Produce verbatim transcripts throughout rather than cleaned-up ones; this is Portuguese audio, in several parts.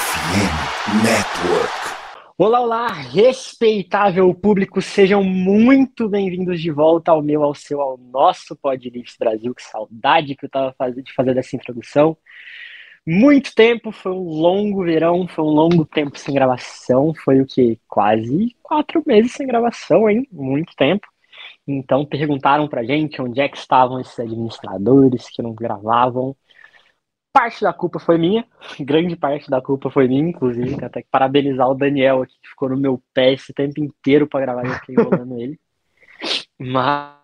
F M Network. Olá, olá, respeitável público, sejam muito bem-vindos de volta ao meu, ao seu, ao nosso Pod Leafs Brasil. Que saudade que eu tava faz- de fazer dessa introdução. Muito tempo, foi um longo verão, foi um longo tempo sem gravação, foi o que? Quase quatro meses sem gravação, hein? Muito tempo. Então perguntaram pra gente onde é que estavam esses administradores que não gravavam. Parte da culpa foi minha, grande parte da culpa foi minha, inclusive. Tenho até que parabenizar o Daniel aqui, que ficou no meu pé esse tempo inteiro pra gravar e eu fiquei enrolando ele. Mas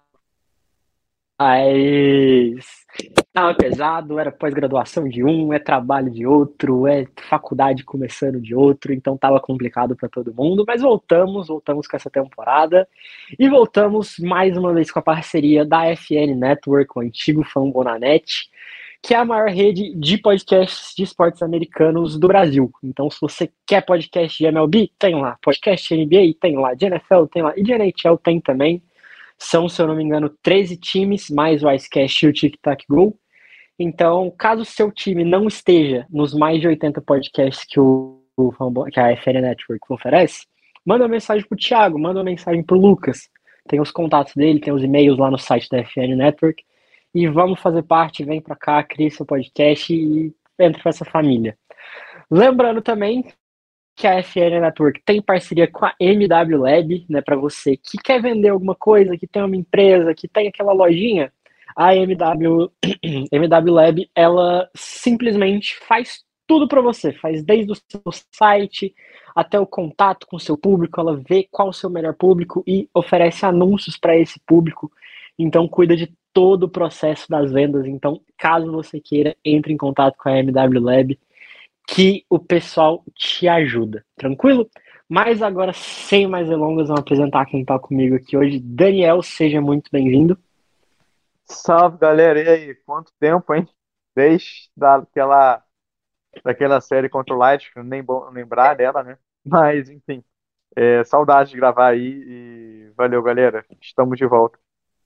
tava pesado, era pós-graduação de um, é trabalho de outro, é faculdade começando de outro, então tava complicado pra todo mundo. Mas voltamos, voltamos com essa temporada e voltamos mais uma vez com a parceria da F N Network, o antigo Fambonanet, que é a maior rede de podcasts de esportes americanos do Brasil. Então, se você quer podcast de M L B, tem lá. Podcast de N B A, tem lá. De N F L, tem lá. E de N H L tem também. São, se eu não me engano, treze times, mais o Icecast e o Tic Tac Go. Então, caso o seu time não esteja nos mais de oitenta podcasts que, o, que a F N Network oferece, manda uma mensagem pro Thiago, manda uma mensagem pro Lucas. Tem os contatos dele, tem os e-mails lá no site da F N Network. E vamos fazer parte, vem para cá, crie seu podcast e entre para essa família. Lembrando também que a F N Network tem parceria com a M W Lab, né, para você que quer vender alguma coisa, que tem uma empresa, que tem aquela lojinha, a M W, M W Lab, ela simplesmente faz tudo para você, faz desde o seu site até o contato com o seu público, ela vê qual o seu melhor público e oferece anúncios para esse público, então cuida de todo o processo das vendas. Então, caso você queira, entre em contato com a M W Lab, que o pessoal te ajuda, tranquilo? Mas agora, sem mais delongas, vamos apresentar quem está comigo aqui hoje. Daniel, seja muito bem-vindo. Salve, galera. E aí? Quanto tempo, hein? Desde daquela, daquela série contra o Light, que eu nem bom lembrar dela, né? Mas, enfim, é, saudade de gravar aí e valeu, galera. Estamos de volta.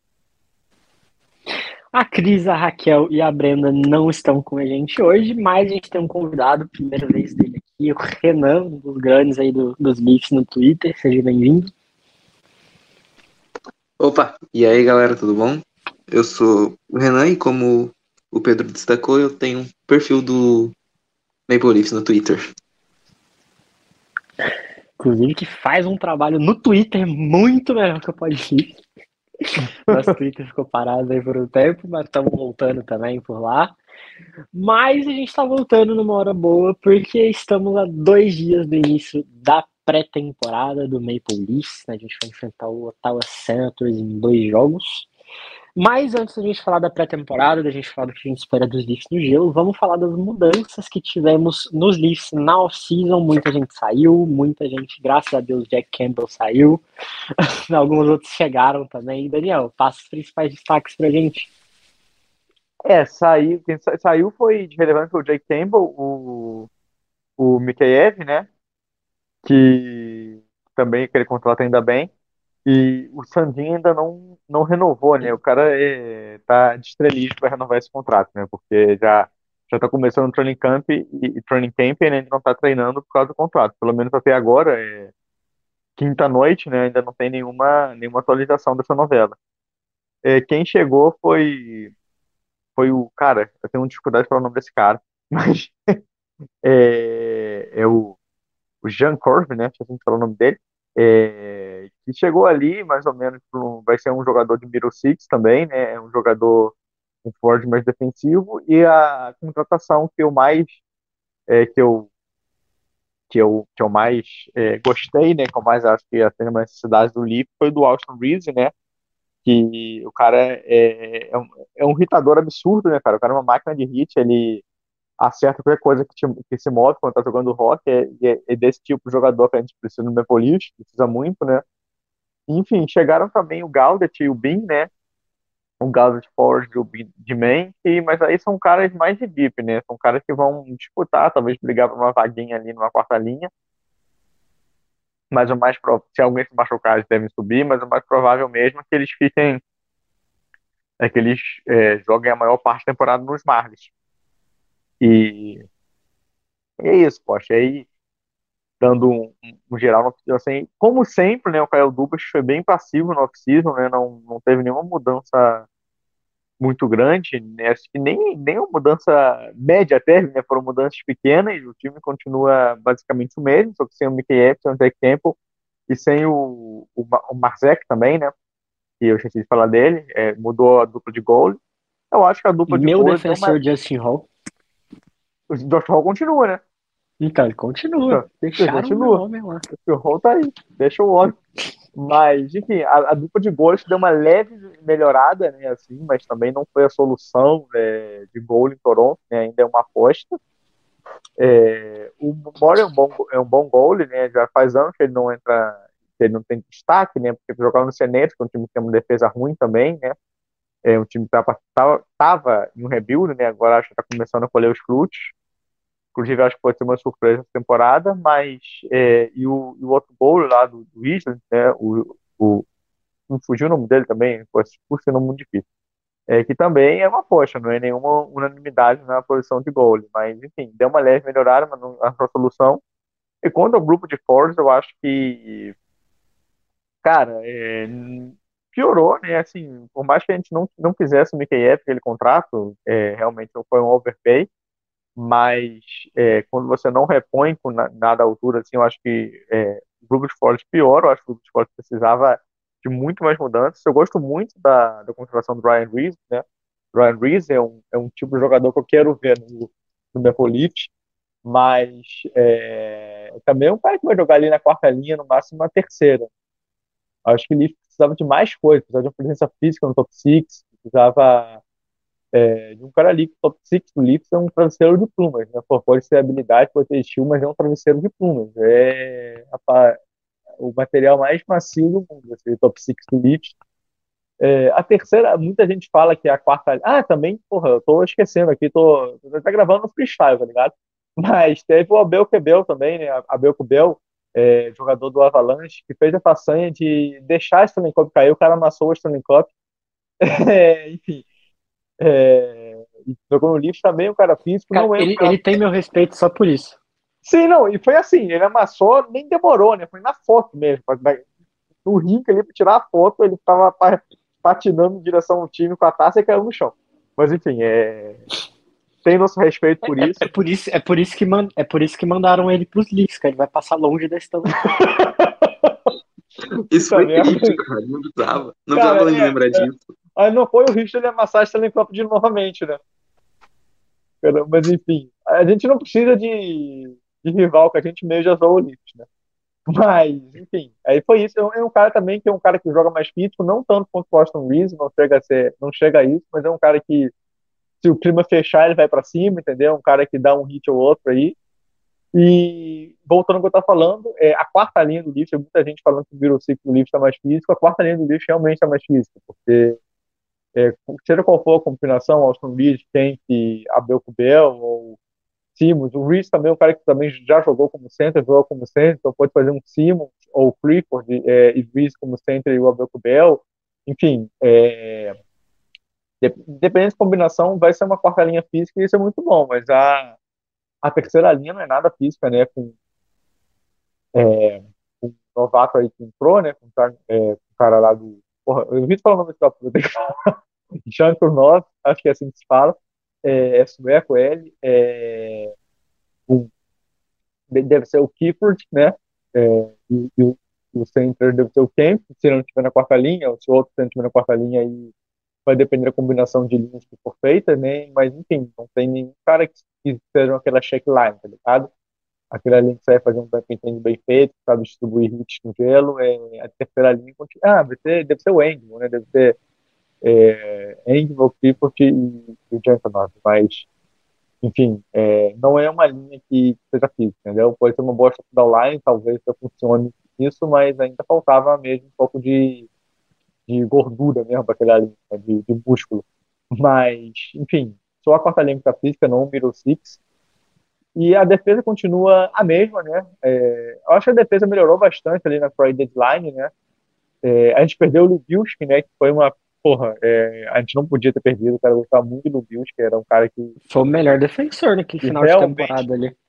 A Cris, a Raquel e a Brenda não estão com a gente hoje, mas a gente tem um convidado, primeira vez dele aqui, o Renan, um dos grandes aí do, dos Leafs no Twitter. Seja bem-vindo. Opa, e aí galera, tudo bom? Eu sou o Renan e como o Pedro destacou, eu tenho um perfil do Maple Leafs no Twitter. Inclusive que faz um trabalho no Twitter muito melhor que o Podleaf. Nosso Twitter ficou parado aí por um tempo, mas estamos voltando também por lá. Mas a gente está voltando numa hora boa, porque estamos a dois dias do início da pré-temporada do Maple Leafs, né? A gente vai enfrentar o Ottawa Senators em dois jogos. Mas antes da gente falar da pré-temporada, da gente falar do que a gente espera dos Leafs no gelo, vamos falar das mudanças que tivemos nos Leafs na off-season. Muita gente saiu, muita gente, graças a Deus, Jack Campbell saiu. Alguns outros chegaram também. Daniel, passa os principais destaques pra gente. É, saiu, quem sa- saiu foi de relevante foi o Jake Campbell, o, o Mikheyev, né? Que também aquele contrato ainda bem. E o Sandin ainda não, não renovou, né? O cara é, tá de estrelismo para renovar esse contrato, né? Porque já já tá começando o training camp e, e training camp e ele ainda não tá treinando por causa do contrato. Pelo menos até agora, é quinta noite, né? Ainda não tem nenhuma nenhuma atualização dessa novela. É, quem chegou foi foi o cara. Eu tenho dificuldade para o nome desse cara, mas é, é o o Jean Corv, né? Acho que a gente falou o nome dele, é, que chegou ali mais ou menos, pra um- vai ser um jogador de middle six também, né? É um jogador um forward mais defensivo e a contratação que eu mais é, que eu que eu que eu mais é, gostei, né? Que eu mais acho que atende uma necessidade do Leaf foi do Austin Reeves, né? Que o cara é, é, um, é um hitador absurdo, né, cara? O cara é uma máquina de hit, ele acerta qualquer coisa que, te- que se move quando tá jogando rock, é, é, é desse tipo de jogador que a gente precisa no Maple Leafs, precisa muito, né? Enfim, chegaram também o Gaudet e o Bin, né? O Gaudet forward e o Bin de main, e, mas aí são caras mais de deep, né? São caras que vão disputar, talvez brigar por uma vaguinha ali numa quarta linha, mas o mais pro... se alguém se machucar, eles devem subir, mas o mais provável mesmo é que eles fiquem, é que eles é, joguem a maior parte da temporada nos Marlies. E E é isso, poxa. Aí, dando um, um- um geral, no off-season, assim, como sempre, né, o Kyle Dubas foi bem passivo no off-season, né, não, não teve nenhuma mudança muito grande, né, acho que nem, nem uma mudança média até, né, foram mudanças pequenas, o time continua basicamente o mesmo, só que sem o Mickey Epps, sem o Zach Temple e sem o, o, Ma- o Marzec também, né, que eu esqueci de falar dele, é, mudou a dupla de goal. Eu acho que a E dupla de meu goal deu uma... defensor Justin Hall, O Josh Hall continua, né? então ele continua. Então, ele Deixaram o meu continua. homem lá. O Hall tá aí, deixa o homem. Mas, enfim, a, a dupla de gols deu uma leve melhorada, né, assim, mas também não foi a solução, né, de gol em Toronto, né, ainda é uma aposta. É, o Mori é um bom, é um bom goalie, né, já faz anos que ele não entra, que ele não tem destaque, né, porque jogava no Seneto, que é um time que tem uma defesa ruim também, né, é um time que estava tava, tava em um rebuild, né, agora acho que está começando a colher os frutos. Inclusive, acho que pode ser uma surpresa essa temporada, mas é, e, o, e o outro goal lá do, do Island, né, o, o não fugiu o nome dele também, por ser um nome muito difícil. É, que também é uma aposta, não é nenhuma unanimidade na posição de goal, mas enfim, deu uma leve melhorada, mas não a solução. E quanto ao grupo de forwards, eu acho que, cara, é, piorou, né? Assim, por mais que a gente não, não quisesse o Mickey F, aquele contrato, é, realmente foi um overpay, mas é, quando você não repõe com na- nada à altura, assim, eu acho que é, o grupo de forwards pior, eu acho que o grupo de forwards precisava de muito mais mudanças. Eu gosto muito da, da contratação do Ryan Reeves, né? O Ryan Reeves é um, é um tipo de jogador que eu quero ver no, no Maple Leafs, mas é, também é um cara que vai jogar ali na quarta linha, no máximo na terceira. Acho que ele precisava de mais coisas, precisava de uma presença física no top seis, precisava é, de um cara ali que o top seis do Leafs é um travesseiro de plumas, né? Pô, pode ser habilidade, pode ter estilo, mas é um travesseiro de plumas. É rapaz, o material mais macio do mundo, esse top seis do Leafs. É, a terceira, muita gente fala que é a quarta. Ah, também, porra, eu tô esquecendo aqui, tô, tô até gravando no freestyle, tá ligado? Mas teve o Abel Quebel também, né? Abel Quebel, é, jogador do Avalanche, que fez a façanha de deixar a Stanley Cup cair, o cara amassou a Stanley Cup. É, enfim, é, e jogou no Leafs também, o cara físico, Cara, não é um ele, cara. ele tem meu respeito só por isso. Sim, não, e foi assim, ele amassou, nem demorou, né? Foi na foto mesmo. No rink ali pra tirar a foto, ele tava patinando em direção ao time com a taça e caiu no chão. Mas enfim, é... tem nosso respeito por É, é, é isso. por isso, é por isso que man, é por isso que mandaram ele pros Leafs, cara. Ele vai passar longe da Stanley Cup. Isso Puta foi merda. triste, cara. Não precisava. Não Cara, precisava nem é, lembrar disso. aí não foi o risco de ele amassar a Stanley Cup de novamente, né? Mas enfim, a gente não precisa de, de rival, que a gente mesmo já zoou o Leafs, né? Mas, enfim, aí foi isso. É um cara também que é um cara que joga mais físico, não tanto quanto o Austin Reeves, não chega a ser, não chega a isso, mas é um cara que, se o clima fechar, ele vai pra cima, entendeu? É um cara que dá um hit ou outro aí. E voltando ao que eu estava falando, é, a quarta linha do Leafs, tem muita gente falando que o Zero Six do Leafs está mais físico, a quarta linha do Leafs realmente está mais física, porque é, seja qual for a combinação, Austin Reeves, Kent, Abel Kubel ou Simmons, o Reeves também é um cara que também já jogou como center, jogou como center, então pode fazer um Simmons ou Clifford é, e Reeves como center e o Abel Kubel, enfim, é, dependendo da combinação, vai ser uma quarta linha física e isso é muito bom, mas a, a terceira linha não é nada física, né, com é, um novato aí que entrou, né? Com o cara, é, com o cara lá do. Porra, eu evito falar o nome desse top, eu tenho que falar. Jean Kurnov, acho que é assim que se fala. É, é sueco, ele. É, um, deve ser o Kifford, né? É, e, e o, o center deve ser o Kemp, se não estiver na quarta linha, ou se o outro center estiver na quarta linha, aí vai depender da combinação de linhas que for feita, né? Mas, enfim, não tem nenhum cara que, que seja aquela check line, tá ligado? Aquele ali que sai fazer um back-end bem feito, sabe distribuir hits no gelo, é, a terceira linha continua. Ah, deve ser, deve ser o Engel, né? Deve ser é, Engel, Clifford e, e o Jantanov, mas, enfim, é, não é uma linha que seja física, entendeu? Pode ser uma boa downline, talvez já funcione isso, mas ainda faltava mesmo um pouco de, de gordura mesmo para aquela linha, né? de, de músculo. Mas, enfim, só a quarta linha que tá física, não o middle six. E a defesa continua a mesma, né? É, eu acho que a defesa melhorou bastante ali na trade deadline, né? É, a gente perdeu o Lubiuski, né? Que foi uma. Porra, é, a gente não podia ter perdido, o cara gostava muito do Lubiuski, era um cara que, Foi o melhor defensor naquele que final de realmente. temporada ali.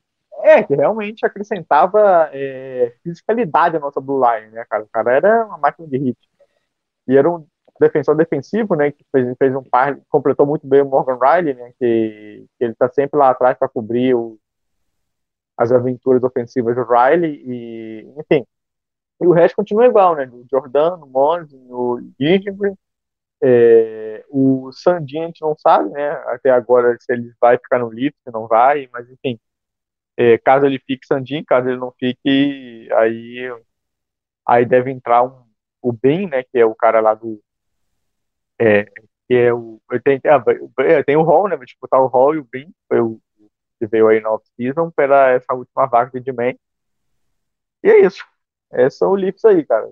É, que realmente acrescentava é, fisicalidade à nossa blue line, né, cara? O cara era uma máquina de hit. E era um defensor defensivo, né, que fez, fez um par, completou muito bem o Morgan Riley, né, que, que ele tá sempre lá atrás para cobrir o, as aventuras ofensivas do Riley, e, enfim. E o resto continua igual, né, o Jordan, o Mons, o Gingrich, é, o Sandin a gente não sabe, né, até agora se ele vai ficar no Leafs, se não vai, mas enfim. É, caso ele fique Sandin, caso ele não fique, aí, aí deve entrar um, o Ben, né, que é o cara lá do. É, que é o. Tem, tem, tem o Hall, né? Vai disputar o Hall e o Ben, foi o que veio aí na off-season, pela essa última vaga de man. E é isso. Esses são os Leafs aí, cara.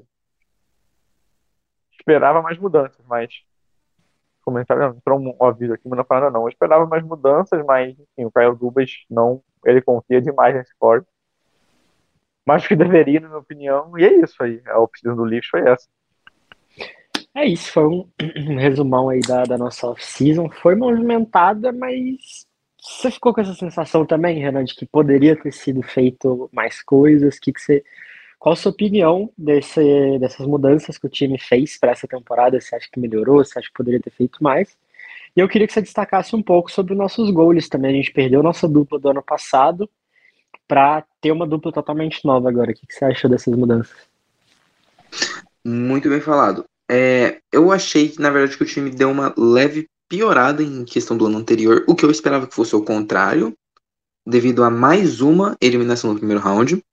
Esperava mais mudanças, mas. Comentário, não, entrou um aviso aqui, mas não falando não. Eu esperava mais mudanças, mas, enfim, o Kyle Dubas não. Ele confia demais nesse core. Mais do que deveria, na minha opinião. E é isso aí. A opção do Leafs foi essa. É isso, foi um, um resumão aí da, da nossa off-season. Foi movimentada, mas você ficou com essa sensação também, Renan, de que poderia ter sido feito mais coisas? Que que você, qual a sua opinião desse, dessas mudanças que o time fez para essa temporada? Você acha que melhorou? Você acha que poderia ter feito mais? E eu queria que você destacasse um pouco sobre os nossos goals também. A gente perdeu nossa dupla do ano passado para ter uma dupla totalmente nova agora. O que que você achou dessas mudanças? Muito bem falado. É, eu achei que, na verdade, que o time deu uma leve piorada em questão do ano anterior, o que eu esperava que fosse o contrário, devido a mais uma eliminação no primeiro round.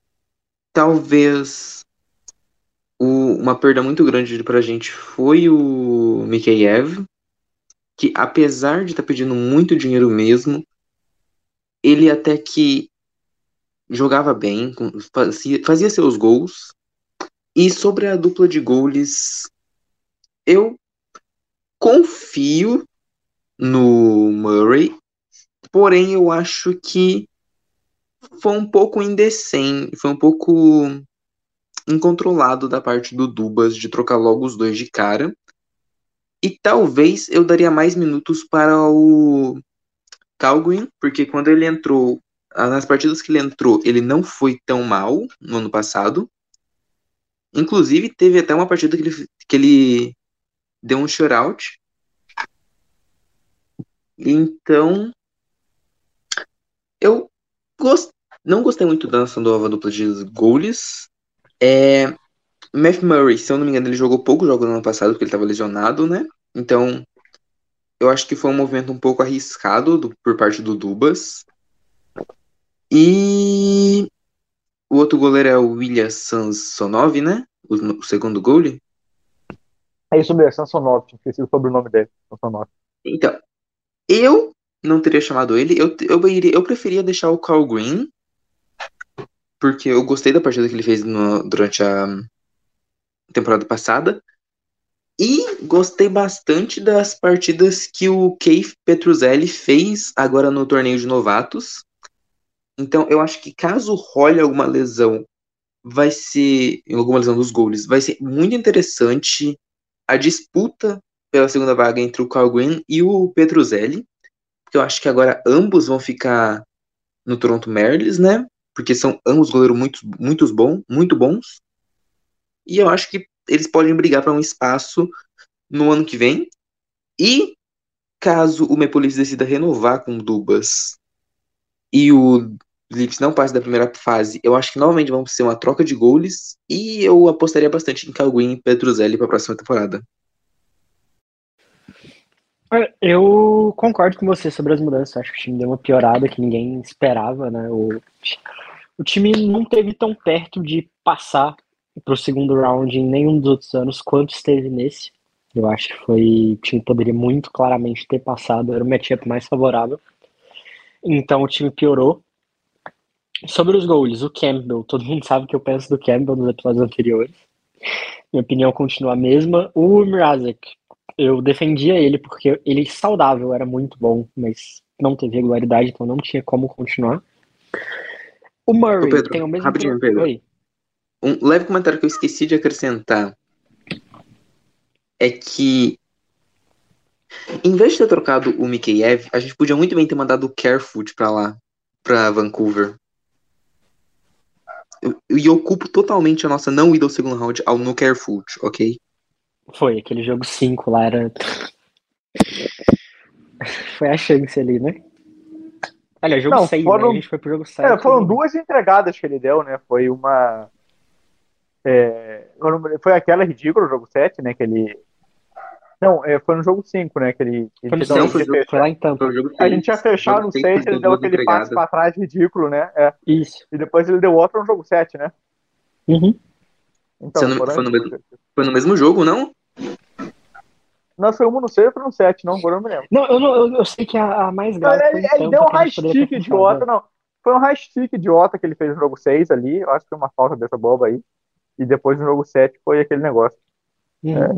Talvez o- uma perda muito grande pra gente foi o Mikheyev, que apesar de estar pedindo muito dinheiro mesmo, ele até que jogava bem, com- fazia, fazia seus gols. E sobre a dupla de goles, eu confio no Murray, porém eu acho que foi um pouco indecente, foi um pouco incontrolado da parte do Dubas de trocar logo os dois de cara. E talvez eu daria mais minutos para o Calgren, porque quando ele entrou, nas partidas que ele entrou, ele não foi tão mal no ano passado. Inclusive, teve até uma partida que ele, que ele deu um shutout. Então, eu gost... não gostei muito da nossa nova dupla de goalies. É... Matt Murray, se eu não me engano, ele jogou pouco jogo no ano passado, porque ele estava lesionado, né? Então, eu acho que foi um movimento um pouco arriscado do- por parte do Dubas. E o outro goleiro é o William Sansonov, né? O, o segundo goalie. É isso mesmo, Samsonov, tinha esquecido sobre o nome dele. Samsonov. Então, eu não teria chamado ele. Eu, eu, iria, eu preferia deixar o Carl Green, porque eu gostei da partida que ele fez no- durante a temporada passada. E gostei bastante das partidas que o Keith Petruzzelli fez agora no torneio de novatos. Então, eu acho que caso role alguma lesão, vai ser, alguma lesão dos goles, vai ser muito interessante a disputa pela segunda vaga entre o Carl Green e o Petruzzelli, porque eu acho que agora ambos vão ficar no Toronto Marlies, né? Porque são ambos goleiros muito, muito, bom, muito bons. E eu acho que eles podem brigar para um espaço no ano que vem. E caso o Maple Leafs decida renovar com o Dubas e o Leafs não passe da primeira fase, eu acho que novamente vamos ser uma troca de goles. E eu apostaria bastante em Calguin e Petruzzelli para a próxima temporada. É, Eu concordo com você sobre as mudanças. Acho que o time deu uma piorada que ninguém esperava, né? O, o time não teve tão perto de passar para o segundo round em nenhum dos outros anos quanto esteve nesse. Eu acho que foi. O time poderia muito claramente ter passado, era o matchup mais favorável. Então o time piorou. Sobre os goals, o Campbell, todo mundo sabe o que eu penso do Campbell nos episódios anteriores. Minha opinião continua a mesma. O Mrazek, eu defendia ele porque ele saudável era muito bom, mas não teve regularidade, então não tinha como continuar. O Ô Murray Pedro, tem o mesmo rapidinho, pro... Pedro. Oi. Um leve comentário que eu esqueci de acrescentar é que, em vez de ter trocado o Mikheyev, a gente podia muito bem ter mandado o Carefoot pra lá, pra Vancouver. eu, eu ocupo totalmente a nossa não ida ao segundo round ao No Care Food, ok? Foi, aquele jogo cinco lá era. Foi a chance ali, né? Olha, jogo Não, seis, né? A foram, gente foi pro jogo é, sete. foram e- duas entregadas que ele deu, né? Foi uma. é, eu não me- foi aquela ridícula, o jogo sete, né? Que ele. Não, é, foi no jogo cinco, né? Que ele, que a Foi no gente, não, a Não, gente foi o ia seis, jogo, foi fechar. lá em foi Tampa. o jogo A gente ia seis. fechar Jogo no seis, seis, ele ele deu deu duas aquele passe entregadas. pra trás ridículo, né? É. Isso. E depois ele deu outro no jogo sete, né? Uhum. Você Então, não- foram foi, as no duas. mesmo, foi no mesmo jogo, não? Não, foi uma no seis e outra no sete, não, agora eu não me lembro. Não, eu, não eu, eu sei que a, a mais Não, grave foi ele, em ele deu Tampa, um que a high gente poderia ter stick fechado. idiota, Né? não. Foi um high stick idiota que ele fez no jogo seis ali. Eu acho que foi uma falta dessa boba aí. E depois no jogo sete foi aquele negócio. Uhum.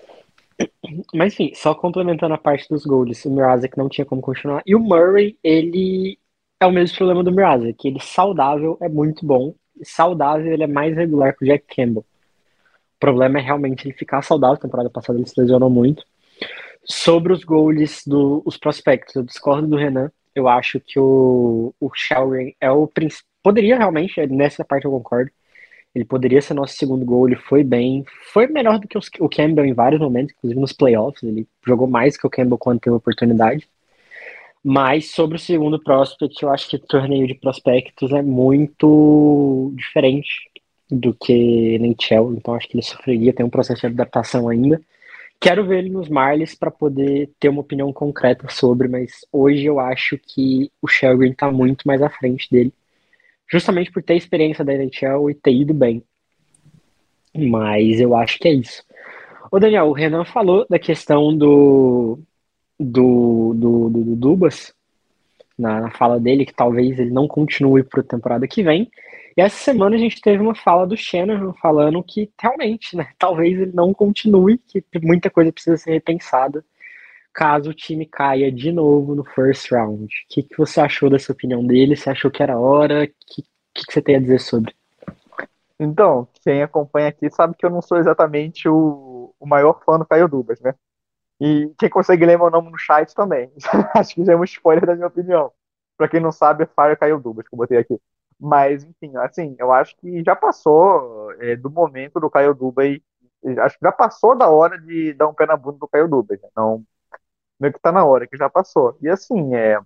Mas enfim, só complementando a parte dos gols, o Mrazek não tinha como continuar. E o Murray, ele é o mesmo problema do Mrazek, que ele saudável é muito bom. Saudável ele é mais regular que o Jack Campbell. O problema é realmente ele ficar saudável. Temporada passada ele se lesionou muito. Sobre os goals dos prospectos, eu discordo do Renan. Eu acho que o, o Shelby é o principal. Poderia realmente, nessa parte eu concordo. Ele poderia ser nosso segundo gol, ele foi bem. Foi melhor do que os- o Campbell em vários momentos, inclusive nos playoffs. Ele jogou mais que o Campbell quando teve oportunidade. Mas sobre o segundo prospect, eu acho que o torneio de prospectos é muito diferente do que N H L. Então acho que ele sofreria, tem um processo de adaptação ainda. Quero ver ele nos Marlies para poder ter uma opinião concreta sobre, mas hoje eu acho que o Shelby está muito mais à frente dele, justamente por ter experiência da N H L e ter ido bem. Mas eu acho que é isso. Ô Daniel, o Renan falou da questão do do, do, do, do Dubas na, na fala dele, que talvez ele não continue para a temporada que vem. E essa semana a gente teve uma fala do Shanahan falando que realmente, né, talvez ele não continue, que muita coisa precisa ser repensada caso o time caia de novo no first round. O que, que você achou dessa opinião dele? Você achou que era hora? O que, que, que você tem a dizer sobre? Então, quem acompanha aqui sabe que eu não sou exatamente o, o maior fã do Caio Dubas, né? E quem consegue ler meu nome no chat também. Acho que já é um spoiler da minha opinião. Pra quem não sabe, é Fire Caio Dubas, que eu botei aqui. Mas, enfim, assim, eu acho que já passou é, do momento do Caio Dubas. Acho que já passou da hora de dar um pé na bunda do Caio Dubas, né? Não, meio que tá na hora, que já passou. E assim, é,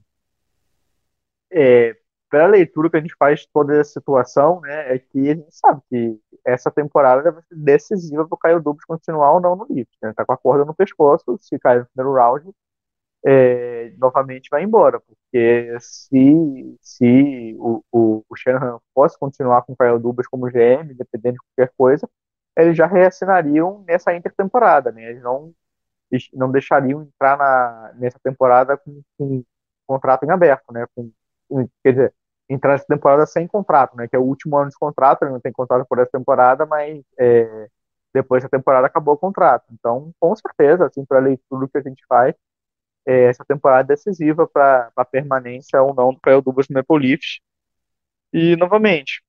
é, pela leitura que a gente faz de toda essa situação, né, é que a gente sabe que essa temporada vai ser decisiva para o Caio Dubas continuar ou não no Leafs, né? Tá com a corda no pescoço, se cair no primeiro round, é, novamente vai embora, porque se, se o, o, o Shanahan fosse continuar com o Caio Dubas como G M, dependendo de qualquer coisa, eles já reassinariam nessa intertemporada, né? Eles não, eles não deixariam entrar na, nessa temporada com, com contrato em aberto, né? Com, com- quer dizer, entrar nessa temporada sem contrato, né? Que é o último ano de contrato, ele não tem contrato por essa temporada, mas é, depois da temporada acabou o contrato. Então, com certeza, assim, para a leitura que a gente faz, é, essa temporada é decisiva para a permanência ou não do Kyle Dubas no Maple Leafs. E, novamente,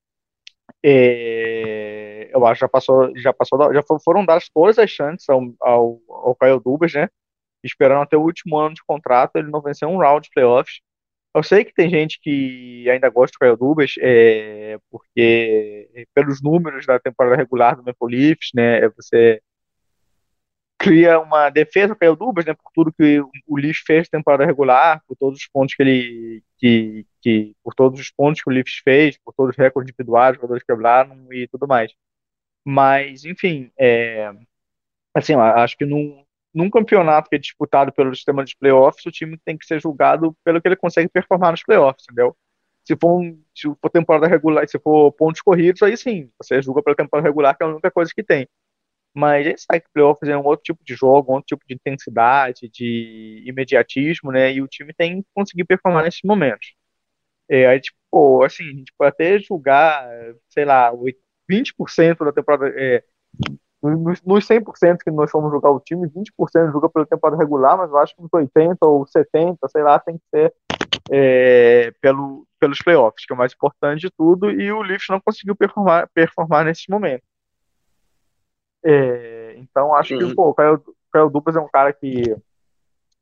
é, eu acho que já passou, já passou, da- já foram dadas todas as chances ao, ao, ao Kyle Dubas, né? Esperando até o último ano de contrato, ele não venceu um round de playoffs. Eu sei que tem gente que ainda gosta do Kyle Dubas, é, porque é, pelos números da temporada regular do Maple Leafs, né, você cria uma defesa do Kyle Dubas, né, por tudo que o, o Leafs fez na temporada regular, por todos os pontos que ele, que, que, por todos os pontos que o Leafs fez, por todos os recordes individuais, os jogadores quebraram e tudo mais. Mas, enfim, é, assim, eu acho que num, num campeonato que é disputado pelo sistema de playoffs, o time tem que ser julgado pelo que ele consegue performar nos playoffs, entendeu? Se for, um, se for temporada regular, se for pontos corridos, aí sim, você julga pela temporada regular, que é a única coisa que tem. Mas a gente sabe que playoffs é um outro tipo de jogo, um outro tipo de intensidade, de imediatismo, né? E o time tem que conseguir performar nesses momentos. É, aí, tipo, pô, assim, a gente pode até julgar, sei lá, vinte por cento da temporada, é, nos, nos cem por cento que nós fomos jogar o time, vinte por cento joga pela temporada regular, mas eu acho que uns oitenta ou setenta, sei lá, tem que ser é, pelo, pelos playoffs, que é o mais importante de tudo, e o Leafs não conseguiu performar, performar nesses momentos. É, então acho que Sim. pô, o Kyle, Kyle Dubas é um cara que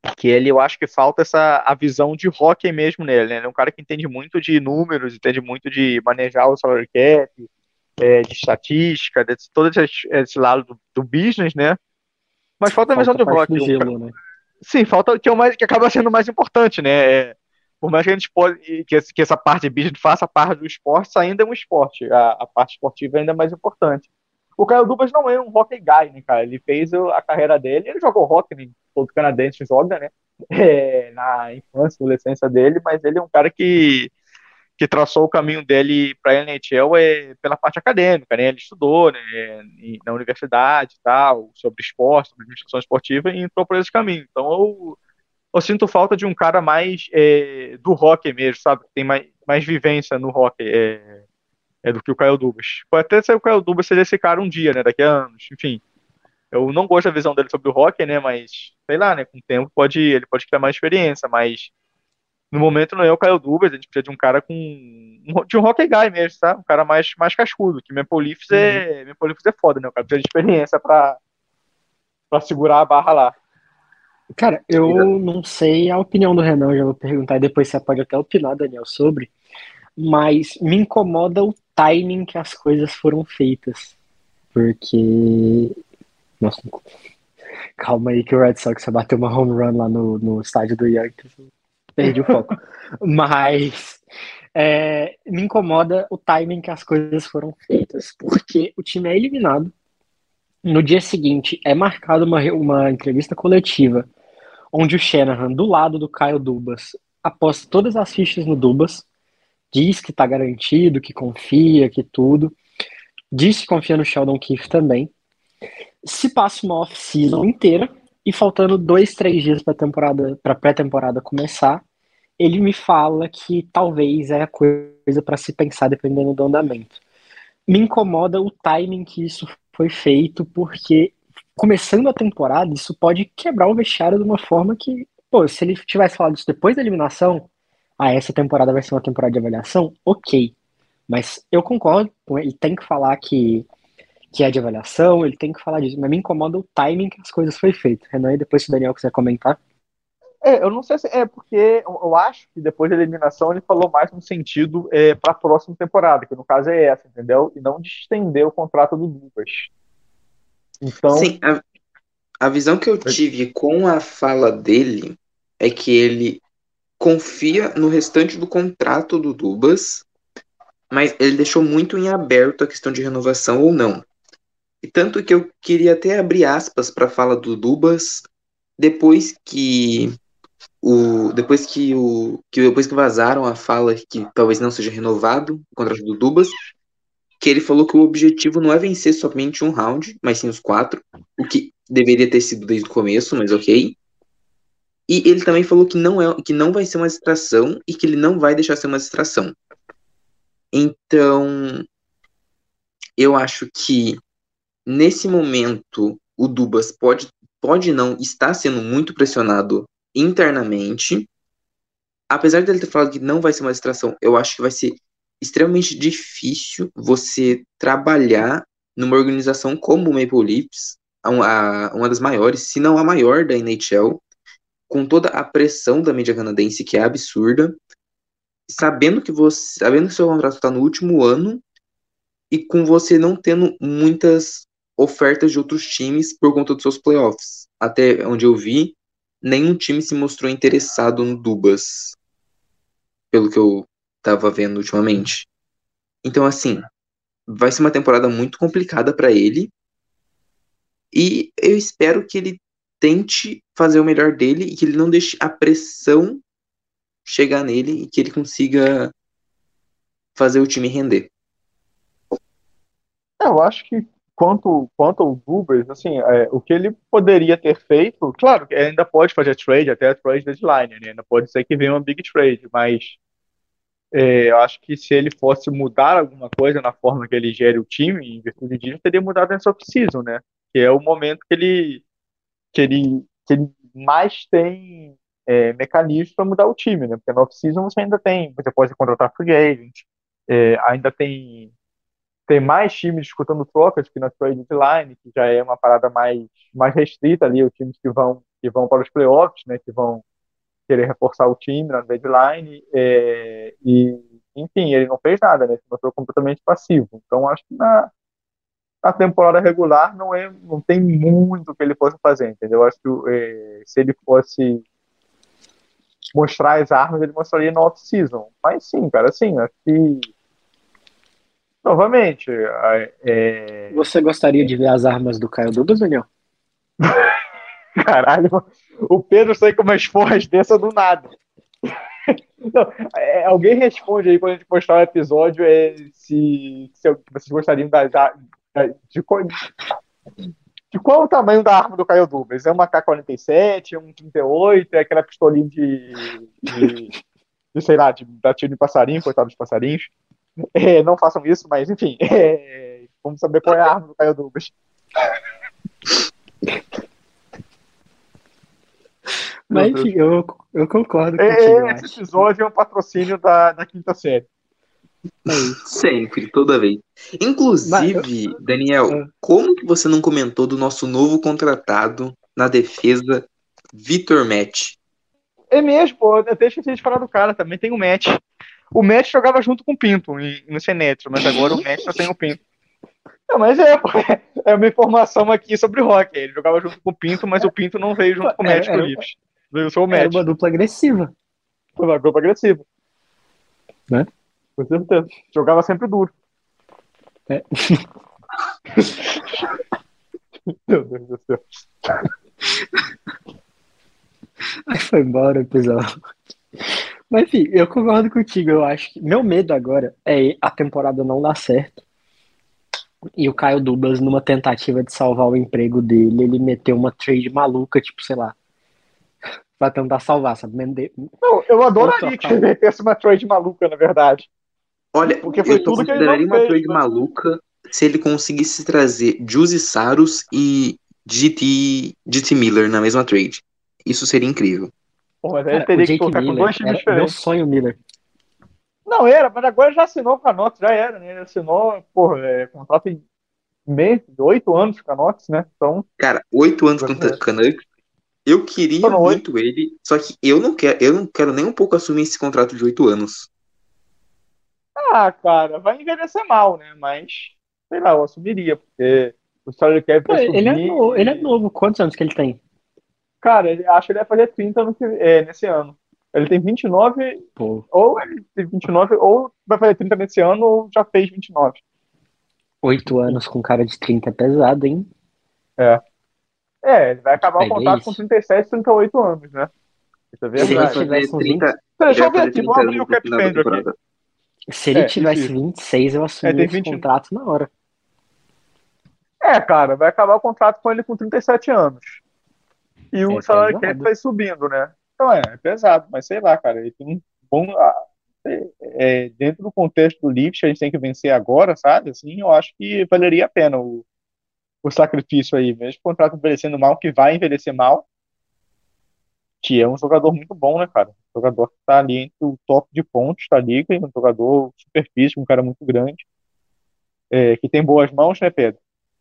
que ele, eu acho que falta essa a visão de hockey mesmo nele, né? Ele é um cara que entende muito de números, entende muito de manejar o salary cap, é, de estatística, de todo esse, esse lado do, do business, né? Mas falta a visão Falta a de parte do hockey. Um ca- gelo, né? sim, falta que é o mais que acaba sendo o mais importante, né? É, por mais que a gente pode que, esse- que essa parte de business faça parte do esporte, ainda é um esporte. A, a parte esportiva ainda é mais importante. O Caio Dubas não é um hockey guy, né, cara? Ele fez o- a carreira dele, ele jogou hockey, né? Todo canadense joga, né? É, na infância, adolescência dele, mas ele é um cara que, que traçou o caminho dele para a N H L é, pela parte acadêmica, né? Ele estudou, né, em- na universidade e tal, sobre esporte, sobre administração esportiva, e entrou por esse caminho. Então eu, eu sinto falta de um cara mais é, do hockey mesmo, sabe? Que tem mais, mais vivência no hockey. É, é do que o Kyle Dubas. Pode até ser o Kyle Dubas seja esse cara um dia, né? Daqui a anos, enfim. Eu não gosto da visão dele sobre o hockey, né? Mas, sei lá, né? Com o tempo pode, ele pode criar mais experiência, mas no momento não é o Kyle Dubas, a gente precisa de um cara com. um- de um hockey guy mesmo, tá? Um cara mais, mais cascudo, que Maple Leafs Uhum. é. Maple Leafs é foda, né? O cara precisa de experiência pra, pra segurar a barra lá. Cara, eu não sei a opinião do Renan, eu já vou perguntar e depois você pode até opinar, Daniel, sobre, mas me incomoda o timing que as coisas foram feitas. Porque. Nossa, calma aí que o Red Sox vai bater uma home run lá no, no estádio do Yankees. Perdi o foco. Mas é, me incomoda o timing que as coisas foram feitas. Porque o time é eliminado. No dia seguinte é marcada uma, uma entrevista coletiva onde o Shanahan, do lado do Kyle Dubas, aposta todas as fichas no Dubas, diz que tá garantido, que confia, que tudo. Diz que confia no Sheldon Keefe também. Se passa uma off-season inteira e faltando dois, três dias para temporada, para pré-temporada começar, ele me fala que talvez é a coisa para se pensar dependendo do andamento. Me incomoda o timing que isso foi feito, porque começando a temporada, isso pode quebrar o vestiário de uma forma que, pô, se ele tivesse falado isso depois da eliminação, ah, essa temporada vai ser uma temporada de avaliação, ok. Mas eu concordo, ele tem que falar que que é de avaliação, ele tem que falar disso, mas me incomoda o timing que as coisas foi feito. Renan, e depois se o Daniel quiser comentar. É, eu não sei se é porque eu, eu acho que depois da eliminação ele falou mais no sentido é, para a próxima temporada, que no caso é essa, entendeu? E não de estender o contrato do Dubas. Então, Sim, a, a visão que eu tive com a fala dele é que ele confia no restante do contrato do Dubas, mas ele deixou muito em aberto a questão de renovação ou não. E tanto que eu queria até abrir aspas para a fala do Dubas depois que o depois que o que depois que vazaram a fala que talvez não seja renovado o contrato do Dubas, que ele falou que o objetivo não é vencer somente um round, mas sim os quatro, o que deveria ter sido desde o começo, mas ok. E ele também falou que não é que não vai ser uma distração e que ele não vai deixar ser uma distração. Então, eu acho que nesse momento o Dubas pode pode não estar sendo muito pressionado internamente. Apesar dele ter falado que não vai ser uma distração, eu acho que vai ser extremamente difícil você trabalhar numa organização como o Maple Leafs, a- a- uma das maiores, se não a maior da N H L, com toda a pressão da mídia canadense, que é absurda, sabendo que você, sabendo que seu contrato está no último ano e com você não tendo muitas ofertas de outros times por conta dos seus playoffs. Até onde eu vi, nenhum time se mostrou interessado no Dubas, pelo que eu tava vendo ultimamente. Então, assim, vai ser uma temporada muito complicada para ele e eu espero que ele tente fazer o melhor dele e que ele não deixe a pressão chegar nele e que ele consiga fazer o time render. é, eu acho que quanto, quanto ao Dubas, assim, é, o que ele poderia ter feito, claro, que ainda pode fazer trade até a trade deadline, né? Ainda pode ser que venha uma big trade, mas é, eu acho que se ele fosse mudar alguma coisa na forma que ele gere o time, em virtude disso, teria mudado nessa off-season, né? Que é o momento que ele, que ele, que ele mais tem é, mecanismos para mudar o time, né? Porque na off-season você ainda tem, você pode contratar free agent, é, ainda tem tem mais times disputando trocas que na trade deadline, que já é uma parada mais, mais restrita ali, os times que vão que vão para os playoffs, né, que vão querer reforçar o time na deadline, é, e, enfim, ele não fez nada, né, se mostrou completamente passivo. Então, acho que na, na temporada regular não, é, não tem muito que ele possa fazer, entendeu? Acho que é, se ele fosse mostrar as armas, ele mostraria no off-season. Mas sim, cara, sim, acho que novamente, é... Você gostaria de ver as armas do Kyle Dubas, Daniel? Caralho, o Pedro sai com umas forras dessa do nada. Não, é, alguém responde aí quando a gente postar o episódio é, se, se vocês gostariam da, da, da, de, qual, de qual o tamanho da arma do Kyle Dubas? É uma K quarenta e sete, é um trinta e oito, é aquela pistolinha de, de, de sei lá, de dar tiro de passarinho, coitado dos passarinhos. É, não façam isso, mas enfim, é, vamos saber qual é a arma do Kyle Dubas. Mas enfim, eu, eu concordo contigo. É, esse episódio é um patrocínio da, da quinta série. É isso. Sempre, toda vez. Inclusive, Mas, Daniel, eu... como que você não comentou do nosso novo contratado na defesa, Vitor Match? É mesmo, pô, eu até esqueci de falar do cara, também tem o Match. O Match jogava junto com o Pinto no Senetro, mas agora o Match só tem o Pinto. Não, mas é, pô, é uma informação aqui sobre o Rock. Ele jogava junto com o Pinto, mas o Pinto não veio junto com o Match pro Leafs. Veio só o Match. Era uma dupla agressiva. Foi uma dupla agressiva. Né? Com certeza. Jogava sempre duro. É. Meu Deus do céu. Aí foi embora o episódio. Mas enfim, eu concordo contigo. Eu acho que meu medo agora é a temporada não dar certo e o Kyle Dubas, numa tentativa de salvar o emprego dele, ele meteu uma trade maluca, tipo, sei lá, pra tentar salvar, sabe? Mende... Não, eu adoraria que ele metesse uma trade maluca, na verdade. Olha, porque foi eu tudo que ele consideraria não uma fez, trade né? maluca se ele conseguisse trazer Juicy Saros e G T, G T Miller na mesma trade. Isso seria incrível. Pô, mas aí ele Cara, teria o que Jake colocar com Miller dois times era diferentes. meu sonho, Miller. Não, era, mas agora já assinou com a Canucks, já era, né? Ele assinou, porra, é, contrato em meio, oito anos com a Canucks, né? Então, Cara, oito anos com o Canucks. Eu queria Foram muito ele, só que eu não quero, eu não quero nem um pouco assumir esse contrato de oito anos. ah, cara, vai envelhecer mal, né? Mas, sei lá, eu assumiria, porque o salary cap Pô, vai ele, é subir. novo, ele é novo. Quantos anos que ele tem? Cara, ele, acho que ele vai fazer trinta no que, é, nesse ano. Ele tem vinte e nove, Pô, ou ele tem vinte e nove, ou vai fazer trinta nesse ano, ou já fez vinte e nove. oito anos com cara de trinta é pesado, hein? É. É, ele vai acabar É o contrato isso. com trinta e sete, trinta e oito anos, né? Isso é Se ele Ele vai verdade. fazer tivesse uns trinta, vinte... Deixa ele eu vai ver fazer aqui, vou trinta abrir anos o no Cap final da Friendly aqui. temporada. Se ele É, tivesse isso. vinte e seis, eu É, assumia tem esse vinte. contrato na hora. É, cara, vai acabar o contrato com ele com trinta e sete anos. E o É salário cap pesado. vai subindo, né? Então é, é pesado, mas sei lá, cara, ele tem um bom. ah, é, é, dentro do contexto do Leafs, a gente tem que vencer agora, sabe? Assim, eu acho que valeria a pena o, o sacrifício aí, mesmo o contrato envelhecendo mal, que vai envelhecer mal, que é um jogador muito bom, né, cara? Um jogador que tá ali entre o top de pontos da liga, e um jogador super físico, um cara muito grande, é, que tem boas mãos, né, Pedro?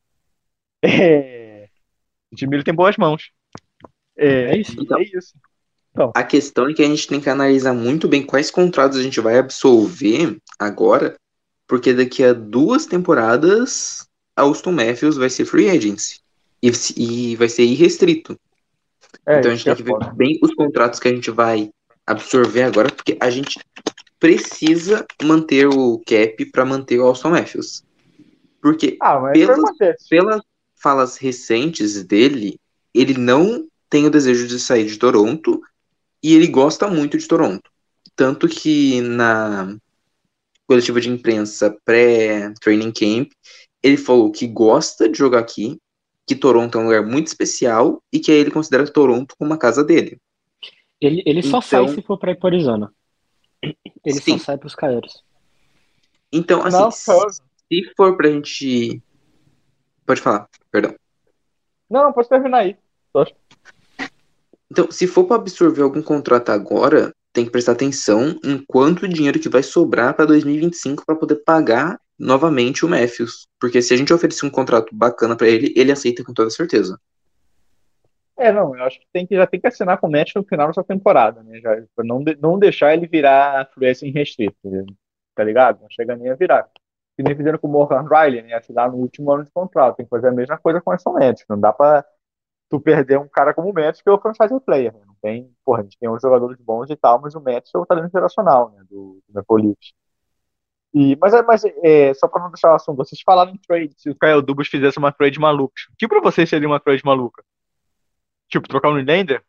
É, o time tem boas mãos. É, É isso. e Então, é isso. a questão é que a gente tem que analisar muito bem quais contratos a gente vai absolver agora, porque daqui a duas temporadas, Auston Matthews vai ser free agency e, e vai ser irrestrito. É, Então a isso gente que é tem que ver foda. bem os contratos que a gente vai absorver agora, porque a gente precisa manter o cap para manter o Auston Matthews. Porque Ah, mas isso pelas, acontece. pelas falas recentes dele, ele não tem o desejo de sair de Toronto e ele gosta muito de Toronto. Tanto que na coletiva de imprensa pré-training camp, ele falou que gosta de jogar aqui, que Toronto é um lugar muito especial e que aí ele considera Toronto como a casa dele. Ele, ele só Então- sai se for pra ir pro Arizona. Ele Sim. só sai pros Coyotes. Então, assim, Não, se cara. se for pra gente... Pode falar, perdão. Não, pode terminar aí. Então, se for para absorver algum contrato agora, tem que prestar atenção em quanto dinheiro que vai sobrar para dois mil e vinte e cinco para poder pagar novamente o Matthews. Porque se a gente oferecer um contrato bacana para ele, ele aceita com toda certeza. É, não, eu acho que, tem que já tem que assinar com o Mets no final dessa temporada, né? Já, pra não, de- não deixar ele virar free agent restrito, tá ligado? Não chega nem a virar. Que nem fizeram com o Morgan Riley, né? Assinar no último ano de contrato. Tem que fazer a mesma coisa com o Edson Mets. Não dá pra tu perder um cara como o Mets, que é o franchise player, né? Não tem, porra, a gente tem uns jogadores bons e tal, mas o Mets é o talento geracional, né? Do, do Maple Leafs. E, mas é, mas é, só pra não deixar o assunto, vocês falaram em trade, se o Kyle Dubas fizesse uma trade maluca. Que pra vocês seria uma trade maluca? Tipo, trocar o Nylander?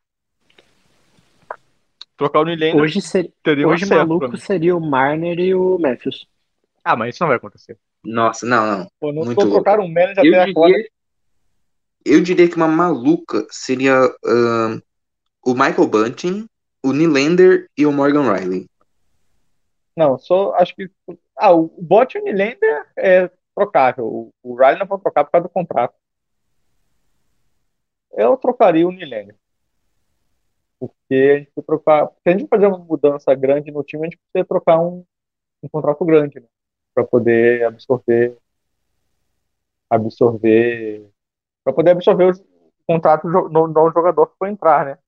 Trocar o Nylander Hoje, ser... teria um Hoje acerto pra maluco mim. seria o Marner e o Matthews. Ah, mas isso não vai acontecer. Nossa, não, não. Pô, não, Muito não louco. trocaram um manager Eu até agora. diria, eu diria que uma maluca seria ahn, o Michael Bunting, o Nylander e o Morgan Riley. Não, só acho que. Ah, o Bot e o Nylander é trocável. O, o Riley não pode trocar por causa do contrato. Eu trocaria o Nylander. Porque a gente precisa trocar. Se a gente fazer uma mudança grande no time, a gente precisa trocar um, um contrato grande, né? Para poder absorver. Absorver. Para poder absorver o contrato do no, no jogador que for entrar, né?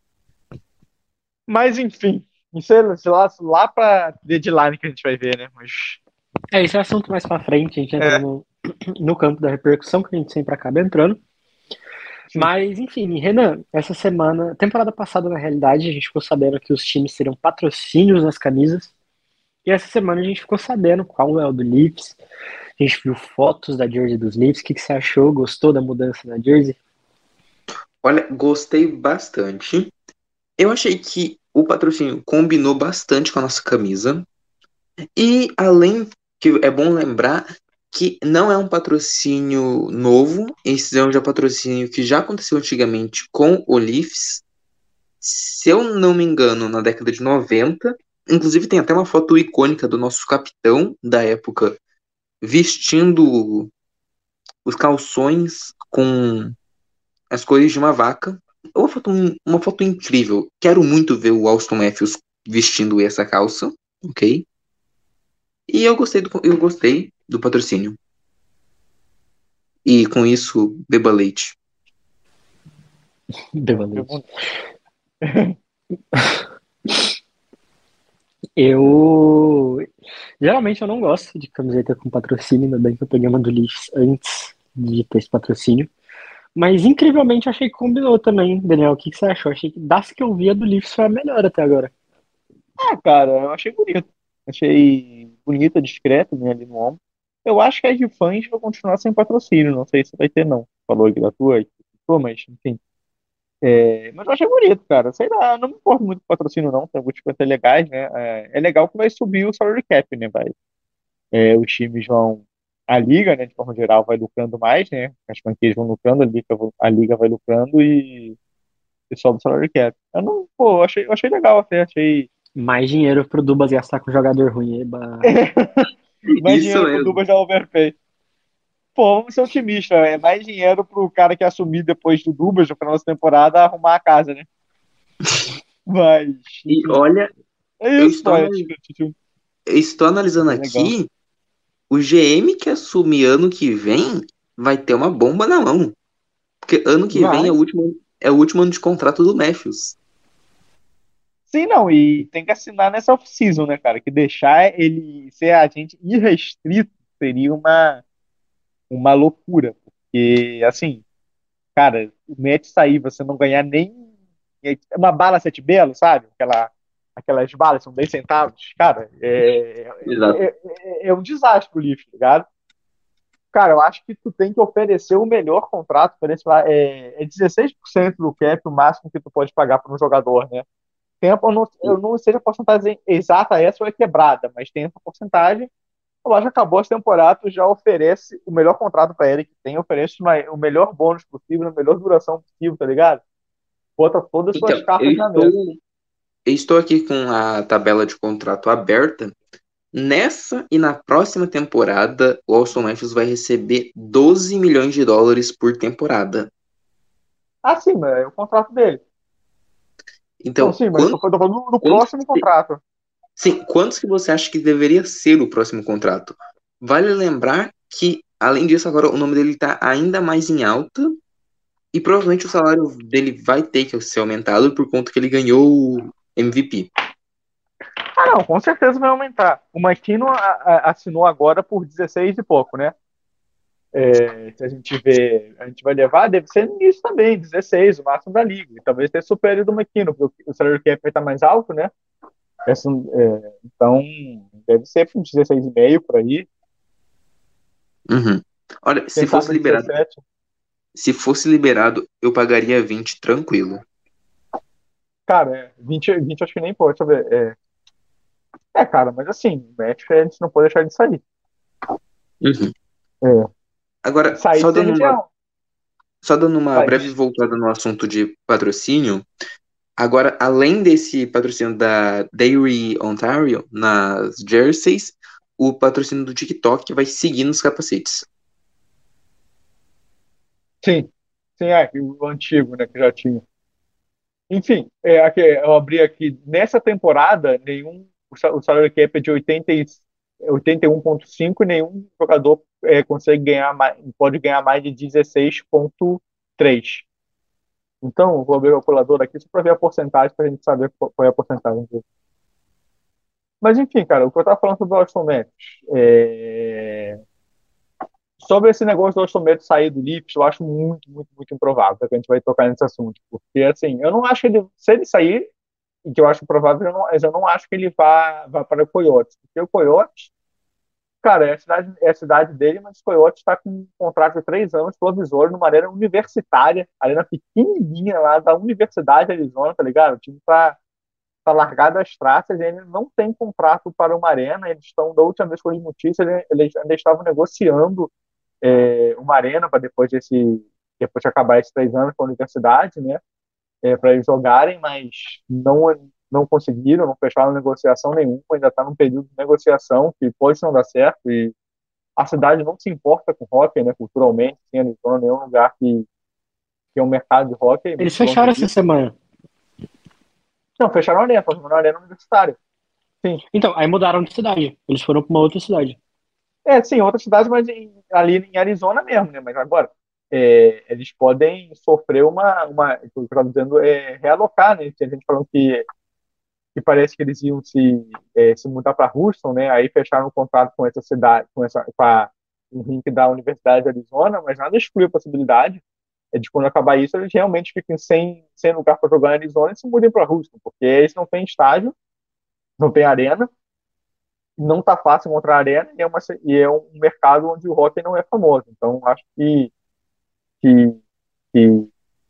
Mas enfim. Isso é lá, lá pra deadline que a gente vai ver, né? Mas. É, esse é assunto mais pra frente, a gente entra É, no, no campo da repercussão, que a gente sempre acaba entrando. sim. Mas, enfim, Renan, essa semana, temporada passada, na realidade, a gente ficou sabendo que os times teriam patrocínios nas camisas. E essa semana a gente ficou sabendo qual é o do Leafs. A gente viu fotos da jersey dos Leafs. O que, que você achou? Gostou da mudança na jersey? Olha, gostei bastante. Eu achei que o patrocínio combinou bastante com a nossa camisa. E além que é bom lembrar que não é um patrocínio novo, esse é um já patrocínio que já aconteceu antigamente com o Leafs. Se eu não me engano, na década de noventa, inclusive tem até uma foto icônica do nosso capitão da época vestindo os calções com as cores de uma vaca. É uma foto, uma foto incrível. Quero muito ver o Auston Matthews vestindo essa calça, ok? E eu gostei do, eu gostei do patrocínio. E com isso, beba leite. Deu a Eu, luz. eu, Eu. Geralmente eu não gosto de camiseta com patrocínio, ainda bem que eu peguei uma do Leafs antes de ter esse patrocínio. Mas incrivelmente eu achei que combinou também, Daniel. O que, que você achou? Achei que das que eu vi, a do Leafs foi a melhor até agora. ah, cara, eu achei bonito. Achei bonita, discreta, né, ali no ombro. Eu acho que a de fãs vai continuar sem patrocínio. Não sei se vai ter, não. Falou aqui da tua, aqui da tua, mas enfim. É, mas eu achei bonito, cara. Sei lá, eu não me importo muito com patrocínio, não. Tem algumas coisas legais, né? É, é legal que vai subir o salary cap, né? Vai, é, os times vão. A liga, né, de forma geral, vai lucrando mais, né? As franquias vão lucrando, a liga, a liga vai lucrando e, e sobe o salary cap. Eu não, pô, eu achei, eu achei legal até, achei. Mais dinheiro pro Dubas gastar com jogador ruim. Eba. Mais Isso dinheiro pro mesmo. Dubas da Overpay. Pô, vamos ser otimistas. É mais dinheiro pro cara que assumir depois do Dubas no final da temporada arrumar a casa, né? Mas, E enfim. olha, É eu isso, pô. estou, É, anali- tipo, tipo, eu estou analisando é legal. aqui, o G M que assume ano que vem vai ter uma bomba na mão. Porque ano que vem é Vai. o último, é o último ano de contrato do Matthews. Sim, não. E tem que assinar nessa off-season, né, cara? Que deixar ele ser agente irrestrito seria uma, uma loucura. Porque, assim, cara, o match sair, você não ganhar nem é uma bala sete belo, sabe? Aquela, aquelas balas são dez centavos. Cara, é, é, Exato. é, é um desastre pro Leafs, tá ligado? Cara, eu acho que tu tem que oferecer o melhor contrato. Oferece lá, é, é dezesseis por cento do cap, o máximo que tu pode pagar para um jogador, né? Tempo, eu não, eu não sei se a porcentagem exata essa ou é quebrada, mas tem essa porcentagem. Eu acho que acabou a temporada, tu já oferece o melhor contrato para ele que tem, oferece uma, o melhor bônus possível, a melhor duração possível, tá ligado? Bota todas as suas Então, eu cartas na estou, mesa. eu estou aqui com a tabela de contrato aberta. Nessa e na próxima temporada, o Auston Matthews vai receber doze milhões de dólares por temporada. Ah, sim, mas é o contrato dele. Não, Então, sim, mas eu quanto, tô falando no, no quanto, próximo contrato. sim, quantos que você acha que deveria ser o próximo contrato? Vale lembrar que, além disso, agora o nome dele está ainda mais em alta, E provavelmente o salário dele vai ter que ser aumentado por conta que ele ganhou o M V P. Ah, não, com certeza vai aumentar. O McKinnon a- a- assinou agora por dezesseis e pouco, né? É, se a gente vê, a gente vai levar, deve ser nisso também, dezesseis, o máximo da liga. E talvez tenha superior do McKinnon, porque o salary cap vai estar mais alto, né? Essa, é, então, deve ser para uns dezesseis e meio por aí. Uhum. Olha, se Quem fosse sabe liberado, dezessete. se fosse liberado, eu pagaria vinte tranquilo. Cara, é, vinte, vinte acho que nem pode, deixa eu ver. É, é, cara, mas assim, o match a gente não pode deixar de sair. Uhum. É. Agora, Sair só dando seria. uma, só dando uma Vai. breve voltada no assunto de patrocínio, agora, além desse patrocínio da Dairy Ontario nas jerseys, o patrocínio do TikTok vai seguir nos capacetes. Sim, sim, é, o antigo, né, que já tinha. Enfim, é, aqui, eu abri aqui, nessa temporada, nenhum, o sa- o salary cap é de oitenta e- oitenta e um vírgula cinco e nenhum jogador é, consegue ganhar mais, pode ganhar mais de dezesseis vírgula três. Então, eu vou abrir o calculador aqui só para ver a porcentagem, para a gente saber qual qual é a porcentagem. Mas, enfim, cara, o que eu estava falando sobre o Austin Matthews, é... sobre esse negócio do Austin Matthews sair do Leafs, eu acho muito, muito, muito improvável que a gente vai tocar nesse assunto. Porque, assim, eu não acho que ele, se ele sair, e que eu acho provável, eu não, mas eu não acho que ele vá, vá para o Coyotes. Porque o Coyotes, cara, é a cidade, é a cidade dele, mas o Coyotes está com um contrato de três anos provisório numa arena universitária, arena pequenininha lá da Universidade de Arizona, tá ligado? O time tá, tá largado às traças, e ele não tem contrato para uma arena, eles estão, da última vez que eu li notícia, eles, eles ainda estavam negociando é, uma arena para depois desse, depois de acabar esses três anos com a universidade, né? É, para eles jogarem, mas não não conseguiram, não fecharam negociação nenhuma, ainda está num período de negociação que pode não dar certo, e a cidade não se importa com hockey, né, culturalmente, sem Arizona, nenhum lugar que, que é um mercado de hockey, Eles muito longe fecharam essa disso. semana. Não, fecharam a arena, fecharam a arena universitária. Sim. Então, aí mudaram de cidade. Eles foram pra uma outra cidade. É, sim, outra cidade, mas em- ali em Arizona mesmo, né, mas agora, é, eles podem sofrer uma, uma, o que eu estava dizendo, é realocar, né, tinha gente falando que que parece que eles iam se, é, se mudar para Houston, né? Aí fecharam um contrato com essa cidade, com essa, com a, um rink da Universidade de Arizona, mas nada exclui a possibilidade é de quando acabar isso eles realmente fiquem sem, sem lugar para jogar em Arizona e se mudem para Houston, porque eles não têm estádio, não tem arena, não tá fácil encontrar arena e é, uma, e é um mercado onde o hockey não é famoso. Então acho que, que, que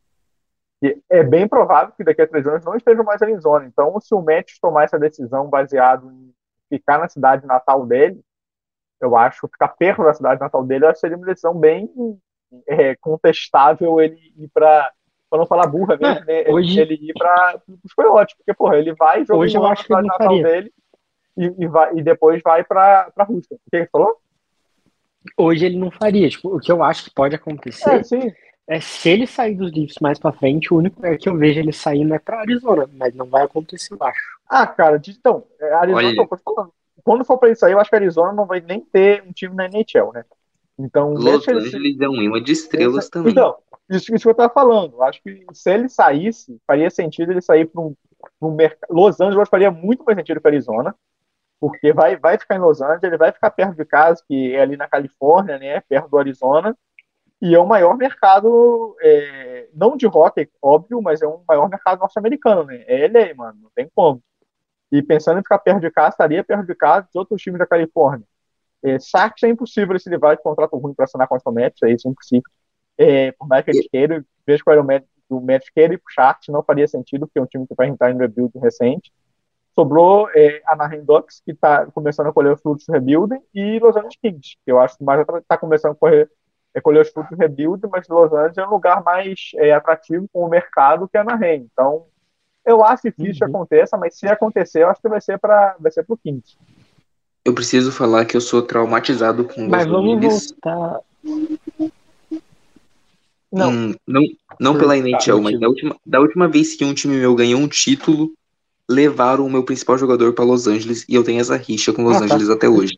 E é bem provável que daqui a três anos não estejam mais em Arizona. Então, se o Matthews tomar essa decisão baseado em ficar na cidade natal dele, eu acho, ficar perto da cidade natal dele, eu acho que seria uma decisão bem é, contestável ele ir para, para não falar burra Não, mesmo, né? ele, hoje, ele ir para os Coyotes, porque, porra, ele vai, joga hoje um eu ano na acho que ele cidade não natal faria. dele e, e, vai, e depois vai para para Rússia. O que ele falou? Hoje ele não faria. Tipo, o que eu acho que pode É, acontecer sim. é se ele sair dos Leafs mais pra frente, o único lugar que eu vejo ele saindo é pra Arizona. Mas não vai acontecer, eu acho. Ah, cara, de- então, é, Arizona, Olha, tô falando. Quando for para isso aí, eu acho que Arizona não vai nem ter um time na N H L, né? Então, mesmo Los que ele se- Angeles é um imã de esse- estrelas também. então, isso, isso que eu estava falando. Eu acho que se ele saísse, faria sentido ele sair para um, pra um mercado. Los Angeles faria muito mais sentido que Arizona, porque vai, vai ficar em Los Angeles, ele vai ficar perto de casa, que é ali na Califórnia, né? Perto do Arizona, e é o maior mercado, é, não de hockey, óbvio, mas é um maior mercado norte-americano, né? É L A, mano, não tem como. E pensando em ficar perto de casa, estaria perto de casa de outros times da Califórnia. É, Sharks é impossível esse levar de contrato ruim para assinar com os Mets, é isso é impossível. É, por mais que eles queiram, vejo qual era o Mets, o Mets queira ir pro Sharks, não faria sentido, porque é um time que vai entrar em rebuild recente. Sobrou é, a Anaheim Ducks, que está começando a colher os frutos do rebuilding, e Los Angeles Kings, que eu acho que mais está começando a correr, é, colher os frutos do rebuilding, mas Los Angeles é um lugar mais é, atrativo com o mercado que a Anaheim. Então, eu acho difícil que Uhum. aconteça, mas se acontecer, eu acho que vai ser para vai ser pro Kings. Eu preciso falar que eu sou traumatizado com Los Mas vamos Angeles. voltar. Não, Hum, não, não Por pela tá, N H L, mas motivo. da última, da última vez que um time meu ganhou um título, levaram o meu principal jogador para Los Angeles e eu tenho essa rixa com Los Ah, tá. Angeles até hoje.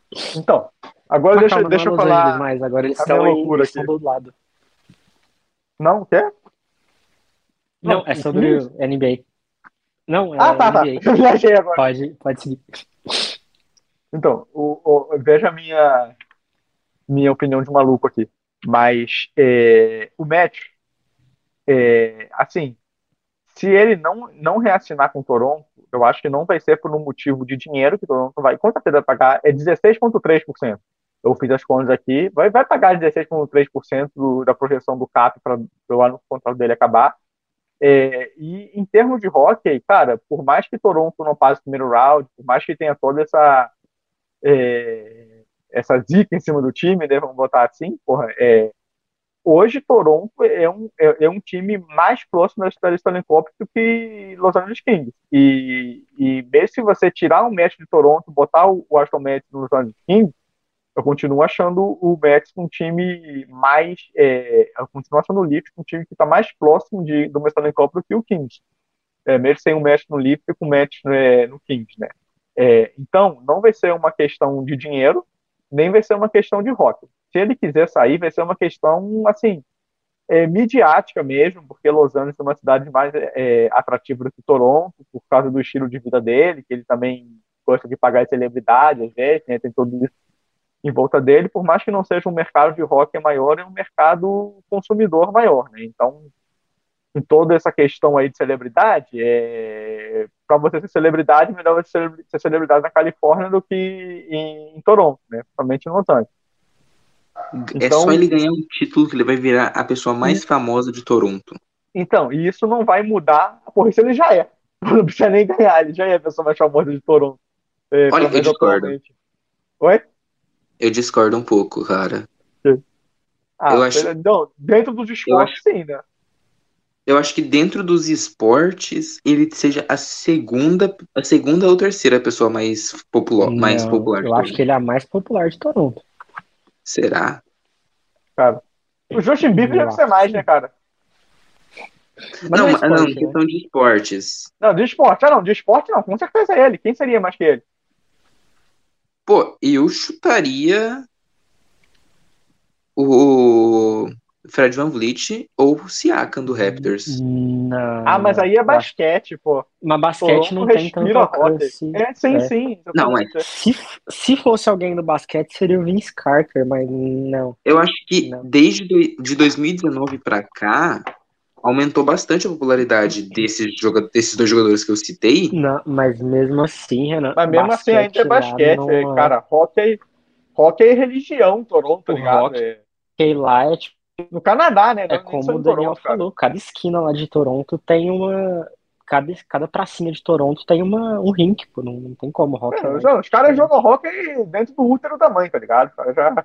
então, agora Mas deixa, calma, não é deixa eu Los Angeles falar mais. Agora eles a minha estão em, loucura eles aqui. estão do outro lado. Não, quer? Não, Não, é o sobre Kings? o N B A. Não, é Ah, tá, tá. N B A. Eu viajei agora. Pode, pode seguir. Então, o, o- veja a minha, minha opinião de maluco aqui. Mas é, o match, é, assim, se ele não, não reassinar com o Toronto, eu acho que não vai ser por um motivo de dinheiro que o Toronto vai, com certeza vai pagar, é dezesseis vírgula três por cento. Eu fiz as contas aqui, vai, vai pagar dezesseis vírgula três por cento do, da projeção do cap para o ano do contrato dele acabar. É, e em termos de hockey, cara, por mais que Toronto não passe o primeiro round, por mais que tenha toda essa é, essa zica em cima do time, né, vamos botar assim, porra, é, hoje Toronto é um, é, é um time mais próximo da Stanley Cup do que Los Angeles Kings. E, e mesmo se você tirar o match de Toronto, botar o, o Aston Match no Los Angeles Kings, eu continuo achando o Mets um time mais. É, eu continuo achando o Leafs um time que está mais próximo de, do Stanley Cup do que o Kings. É, mesmo sem um match no Leafs e com um match é, no Kings, né? É, então, não vai ser uma questão de dinheiro, nem vai ser uma questão de rock. Se ele quiser sair, vai ser uma questão, assim, é, midiática mesmo, porque Los Angeles é uma cidade mais é, atrativa do que Toronto, por causa do estilo de vida dele, que ele também gosta de pagar celebridade, às vezes, né? Tem tudo isso em volta dele, por mais que não seja um mercado de rock maior, é um mercado consumidor maior, né? Então, em toda essa questão aí de celebridade, é... para você ser celebridade, melhor você ser celebridade na Califórnia do que em, em Toronto, né? Principalmente em Los Angeles. É só Então, ele ganhar um título que ele vai virar a pessoa mais famosa de Toronto. então, e isso não vai mudar, porque isso ele já é. Não precisa nem ganhar, ele já é a pessoa mais famosa de Toronto, é, Olha, pelo eu menos discordo. atualmente. Oi? Eu discordo um pouco, cara. Ah, Eu acho, não, dentro dos eu esportes, acho, sim, né? eu acho que dentro dos esportes ele seja a segunda, a segunda ou terceira pessoa mais popular, mais Não, popular de eu acho que Toronto. ele é a mais popular de Toronto. Será? Cara. O Justin Bieber Eu deve ser acho mais, que né, sim. cara? Mas Não, não é ma- não, esporte, né? questão de esportes. Não, de esporte. Ah, não, de esporte não, com certeza é ele. Quem seria mais que ele? Pô, eu chutaria o Fred VanVleet ou o Siakam do Raptors. Não, Ah, mas não. aí é Eu acho basquete, pô. Mas basquete Toronto não tem tanto respira hockey. alcance. É, sim, É. sim, Não, é. exatamente. É. Se, se fosse alguém do basquete, seria o Vince Carter, mas não, Eu acho que não. desde do- de dois mil e dezenove pra cá aumentou bastante a popularidade desses, joga- desses dois jogadores que eu citei. Não, mas mesmo assim, Renan, Mas mesmo assim ainda é basquete lá basquete, é, não é. cara. Hockey, hockey é religião, Toronto, tá O ligado? hockey É. lá é, tipo, No Canadá, né? é Não, nem só como o em Daniel Toronto, cara. falou, cada esquina lá de Toronto tem uma. Cada, cada pracinha de Toronto tem uma, um rink, pô. Não, não tem como. O hockey É, lá os, é os caras diferente. jogam hockey dentro do útero da mãe, tá ligado? Os caras já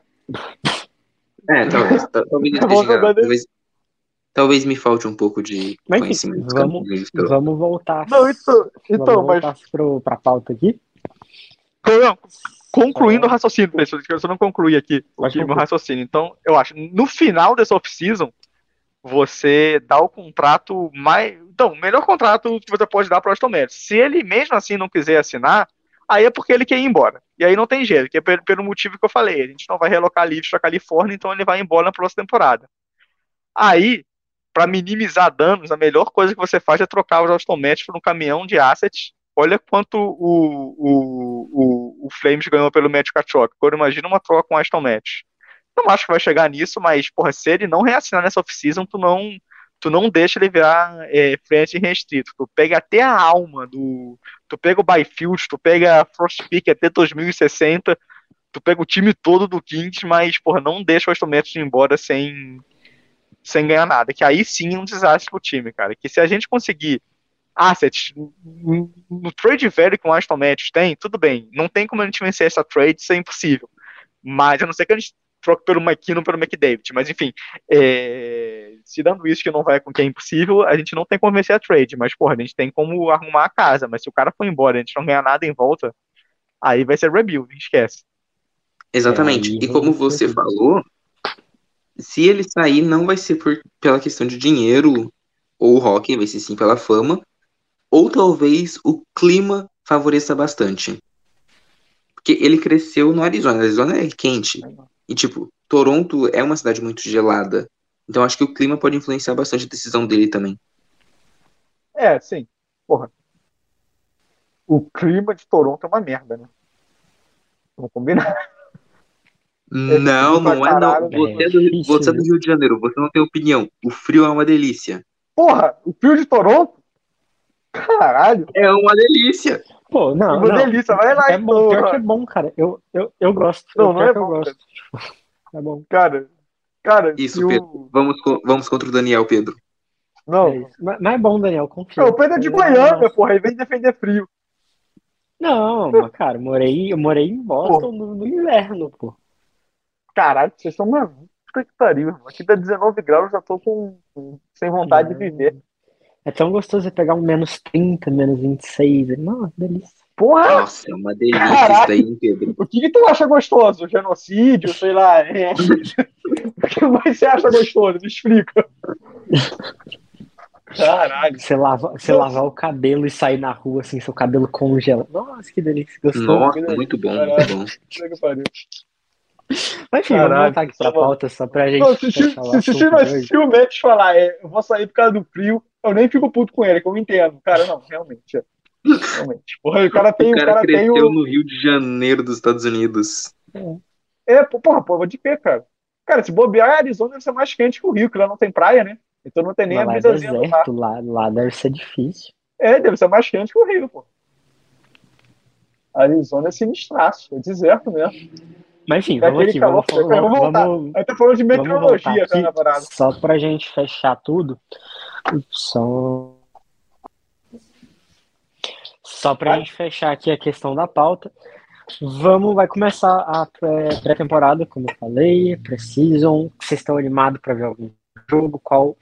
É, talvez, ta- talvez eu vão esteja enganado. jogando. Talvez, talvez me falte um pouco de Mas enfim, conhecimento vamos, canadiano. vamos voltar. Não, então, Vamos então mas voltar pro, pra pauta aqui. não, concluindo o Só- raciocínio, pessoal, que eu só não concluí aqui o Pode que meu concluir. raciocínio. Então, eu acho, no final dessa off-season, você dá o contrato mais. Então, o melhor contrato que você pode dar para o Aston Martin. Se ele mesmo assim não quiser assinar, aí é porque ele quer ir embora. E aí não tem jeito, que é pelo, pelo motivo que eu falei. A gente não vai relocar Leafs para Califórnia, então ele vai embora na próxima temporada. Aí, para minimizar danos, a melhor coisa que você faz é trocar os Aston Martin por um caminhão de assets. Olha quanto o, o, o, o Flames ganhou pelo Matt Kachuk. Agora imagina uma troca com o Aston Martin. Não acho que vai chegar nisso, mas, porra, se ele não reassinar nessa off-season, tu não, tu não deixa ele virar é, frente restrito. Tu pega até a alma do. Tu pega o Byfield, tu pega a First Pick até dois mil e sessenta, tu pega o time todo do Kings, mas, porra, não deixa o Aston Martin ir embora sem, sem ganhar nada. Que aí sim é um desastre pro time, cara. Que se a gente conseguir assets no, no trade velho que o Aston Martin tem, tudo bem. Não tem como a gente vencer essa trade, isso é impossível. Mas a não ser que a gente troque pelo McKinnon, pelo McDavid. Mas enfim, é... se dando isso que não vai com que é impossível, a gente não tem como vencer a trade. Mas, porra, a gente tem como arrumar a casa. Mas se o cara for embora e a gente não ganhar nada em volta, aí vai ser rebuild, esquece. Exatamente. É, aí E como vai ser você tudo. falou, se ele sair, não vai ser por, pela questão de dinheiro ou hockey, vai ser sim pela fama. Ou talvez o clima favoreça bastante. Porque ele cresceu no Arizona. Arizona é quente. E, tipo, Toronto é uma cidade muito gelada. Então acho que o clima pode influenciar bastante a decisão dele também. É, sim. Porra. O clima de Toronto é uma merda, né? Vamos combinar. É Não, frio pra não é não. caralho, É Você é do, você difícil, é do viu? Rio de Janeiro, você não tem opinião. O frio é uma delícia. Porra, o frio de Toronto? Caralho. É uma delícia. Pô, não, Uma não. delícia. Vai lá É bom, pior que é então. bom, cara. Eu, eu, eu gosto. Eu, Não, não pior é que eu bom, gosto. cara. Tipo, é bom. Cara, cara, se Isso, Pedro. o... Vamos, co- vamos contra o Daniel, Pedro. Não, É não. isso. Mas, mas é bom, Daniel, É, o confia. Pedro é de É, é Goiânia, nosso. porra, e vem defender frio. Não, mas, cara, eu morei, eu morei em Porra, Boston no, no inverno, pô. caralho, vocês são malucos. Puta que pariu, irmão. Aqui dá dezenove graus, eu já tô com, com- sem vontade de viver. Não. É tão gostoso você pegar um menos trinta, menos vinte e seis. Nossa, delícia. Porra, Nossa, é uma delícia isso daí, caralho. hein, Pedro? O que que tu acha gostoso? Genocídio, sei lá. É. O que mais você acha gostoso? Me explica. Caralho. Você, lava, você lavar o cabelo e sair na rua assim, seu cabelo congela. Nossa, que delícia, gostoso. Nossa, Que delícia. muito bom, muito Caralho. bom. Puta que pariu. Mas enfim, vamos Caralho, voltar aqui tá pra bom. pauta só pra gente Não, se, fechar o se, se, se assunto de nós hoje. ciumentos falar, é, eu vou sair por causa do frio, eu nem fico puto com ele, que eu me entendo. Cara, não, realmente. É, realmente. Porra, o cara O tem, o cara cara tem cresceu o. no Rio de Janeiro dos Estados Unidos. É, pô, porra, pô, vou de quê, cara? Cara, se bobear, a Arizona deve ser mais quente que o Rio, que lá não tem praia, né? Então não tem nem Mas a lá é brisazinha do mar. deserto, lá, lá deve ser difícil. É, deve ser mais quente que o Rio, pô. Arizona é sinistraço, é deserto mesmo. Mas enfim, É vamos aquele aqui, calor. vamos, Vamos vamos, voltar. vamos, A gente tá falando de vamos voltar meteorologia, tá, aqui na parada. só pra gente fechar tudo. Só, só pra Vai. gente fechar aqui a questão da pauta. Vamos, vai começar a pré- pré-temporada, como eu falei, Precision. Vocês estão animados pra ver algum jogo? Qual?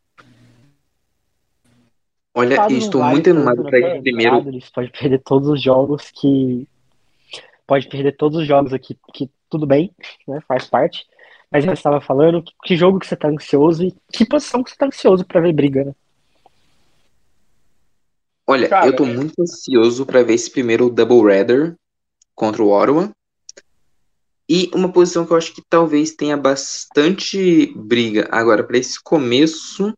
Olha, Caso eu não estou vale muito tanto animado na para ir primeiro. pré-temporada, eles podem perder todos os jogos que. Pode perder todos os jogos aqui, que tudo bem, né? Faz parte. Mas eu estava falando, que, que jogo que você tá ansioso e que posição que você tá ansioso pra ver briga, né? Olha, eu Cara, tô muito ansioso para ver esse primeiro Doubleheader contra o Ottawa. E uma posição que eu acho que talvez tenha bastante briga agora para esse começo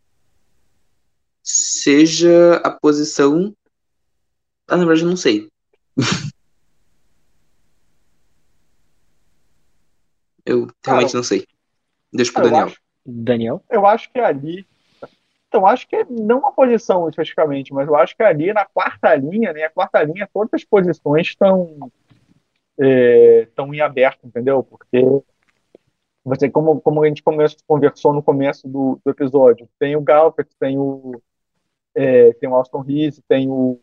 seja a posição. Ah, na verdade, eu não sei. Eu cara, realmente não sei. Deixa pro cara, eu Daniel. acho, Daniel? eu acho que ali. Então, acho que não uma posição especificamente, mas eu acho que ali na quarta linha, né? A quarta linha, todas as posições estão estão em aberto, entendeu? Porque você, como, como a gente começo, conversou no começo do, do episódio, tem o Galpert, tem o, é, tem o Austin Reese, tem o.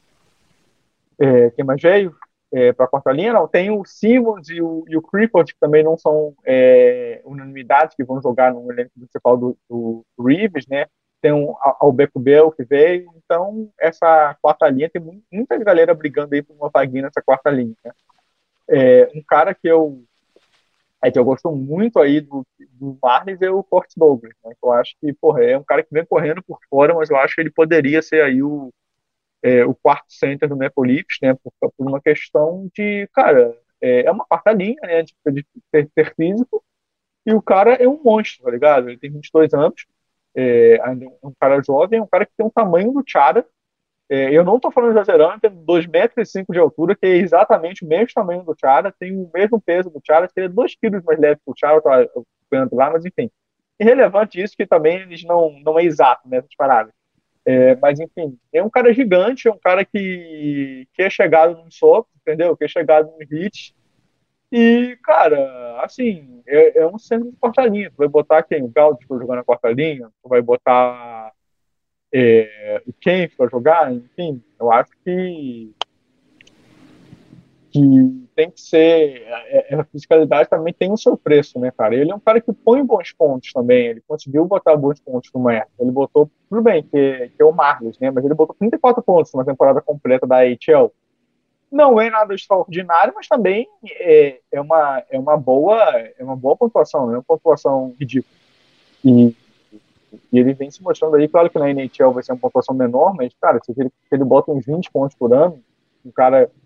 É, quem mais veio? É, para a quarta linha, não. Tem o Simmons e o, e o Krippert, que também não são é, unanimidades, que vão jogar no elenco principal do, do Reeves, né? Tem o Albeco Bell que veio. Então, essa quarta linha tem muita galera brigando aí por uma vaguinha nessa quarta linha. Né? É, um cara que eu é que eu gosto muito aí do, do Marlins é o Cort Douglas, né? Eu acho que, porra, é um cara que vem correndo por fora, mas eu acho que ele poderia ser aí o, é, o quarto center do Maple Leafs, né? Por, por uma questão de, cara, é, é uma quarta linha, né? De, de ter, ter físico, e o cara é um monstro, tá ligado? Ele tem vinte e dois anos, é, ainda é um cara jovem, é um cara que tem um tamanho do Chara. É, eu não estou falando exagerando, tem dois metros e cinco de altura, que é exatamente o mesmo tamanho do Chara, tem o mesmo peso do Chara, seria dois quilos mais leve que o Chara, tá vendo lá, mas enfim. Irrelevante isso, que também eles não, não é exato nessas paradas. É, mas enfim, é um cara gigante, é um cara que, que é chegado num soco, entendeu? Que é chegado num hit. E, cara, assim, é, é um centro de quarta linha. Tu vai botar quem? O Gaudio para jogar na quarta linha? Tu vai botar é, o Kempf para jogar? Enfim, eu acho que, que tem que ser. É, a fiscalidade também tem o seu preço, né, cara? Ele é um cara que põe bons pontos também. Ele conseguiu botar bons pontos numa época. Ele botou, tudo bem, que, que é o Marlos, né? Mas ele botou trinta e quatro pontos numa temporada completa da A H L. Não é nada extraordinário, mas também é, é, uma, é, uma, boa, é uma boa pontuação, não é uma pontuação ridícula. E, e ele vem se mostrando aí, claro que na N H L vai ser uma pontuação menor, mas, cara, se ele, se ele bota uns vinte pontos por ano, um cara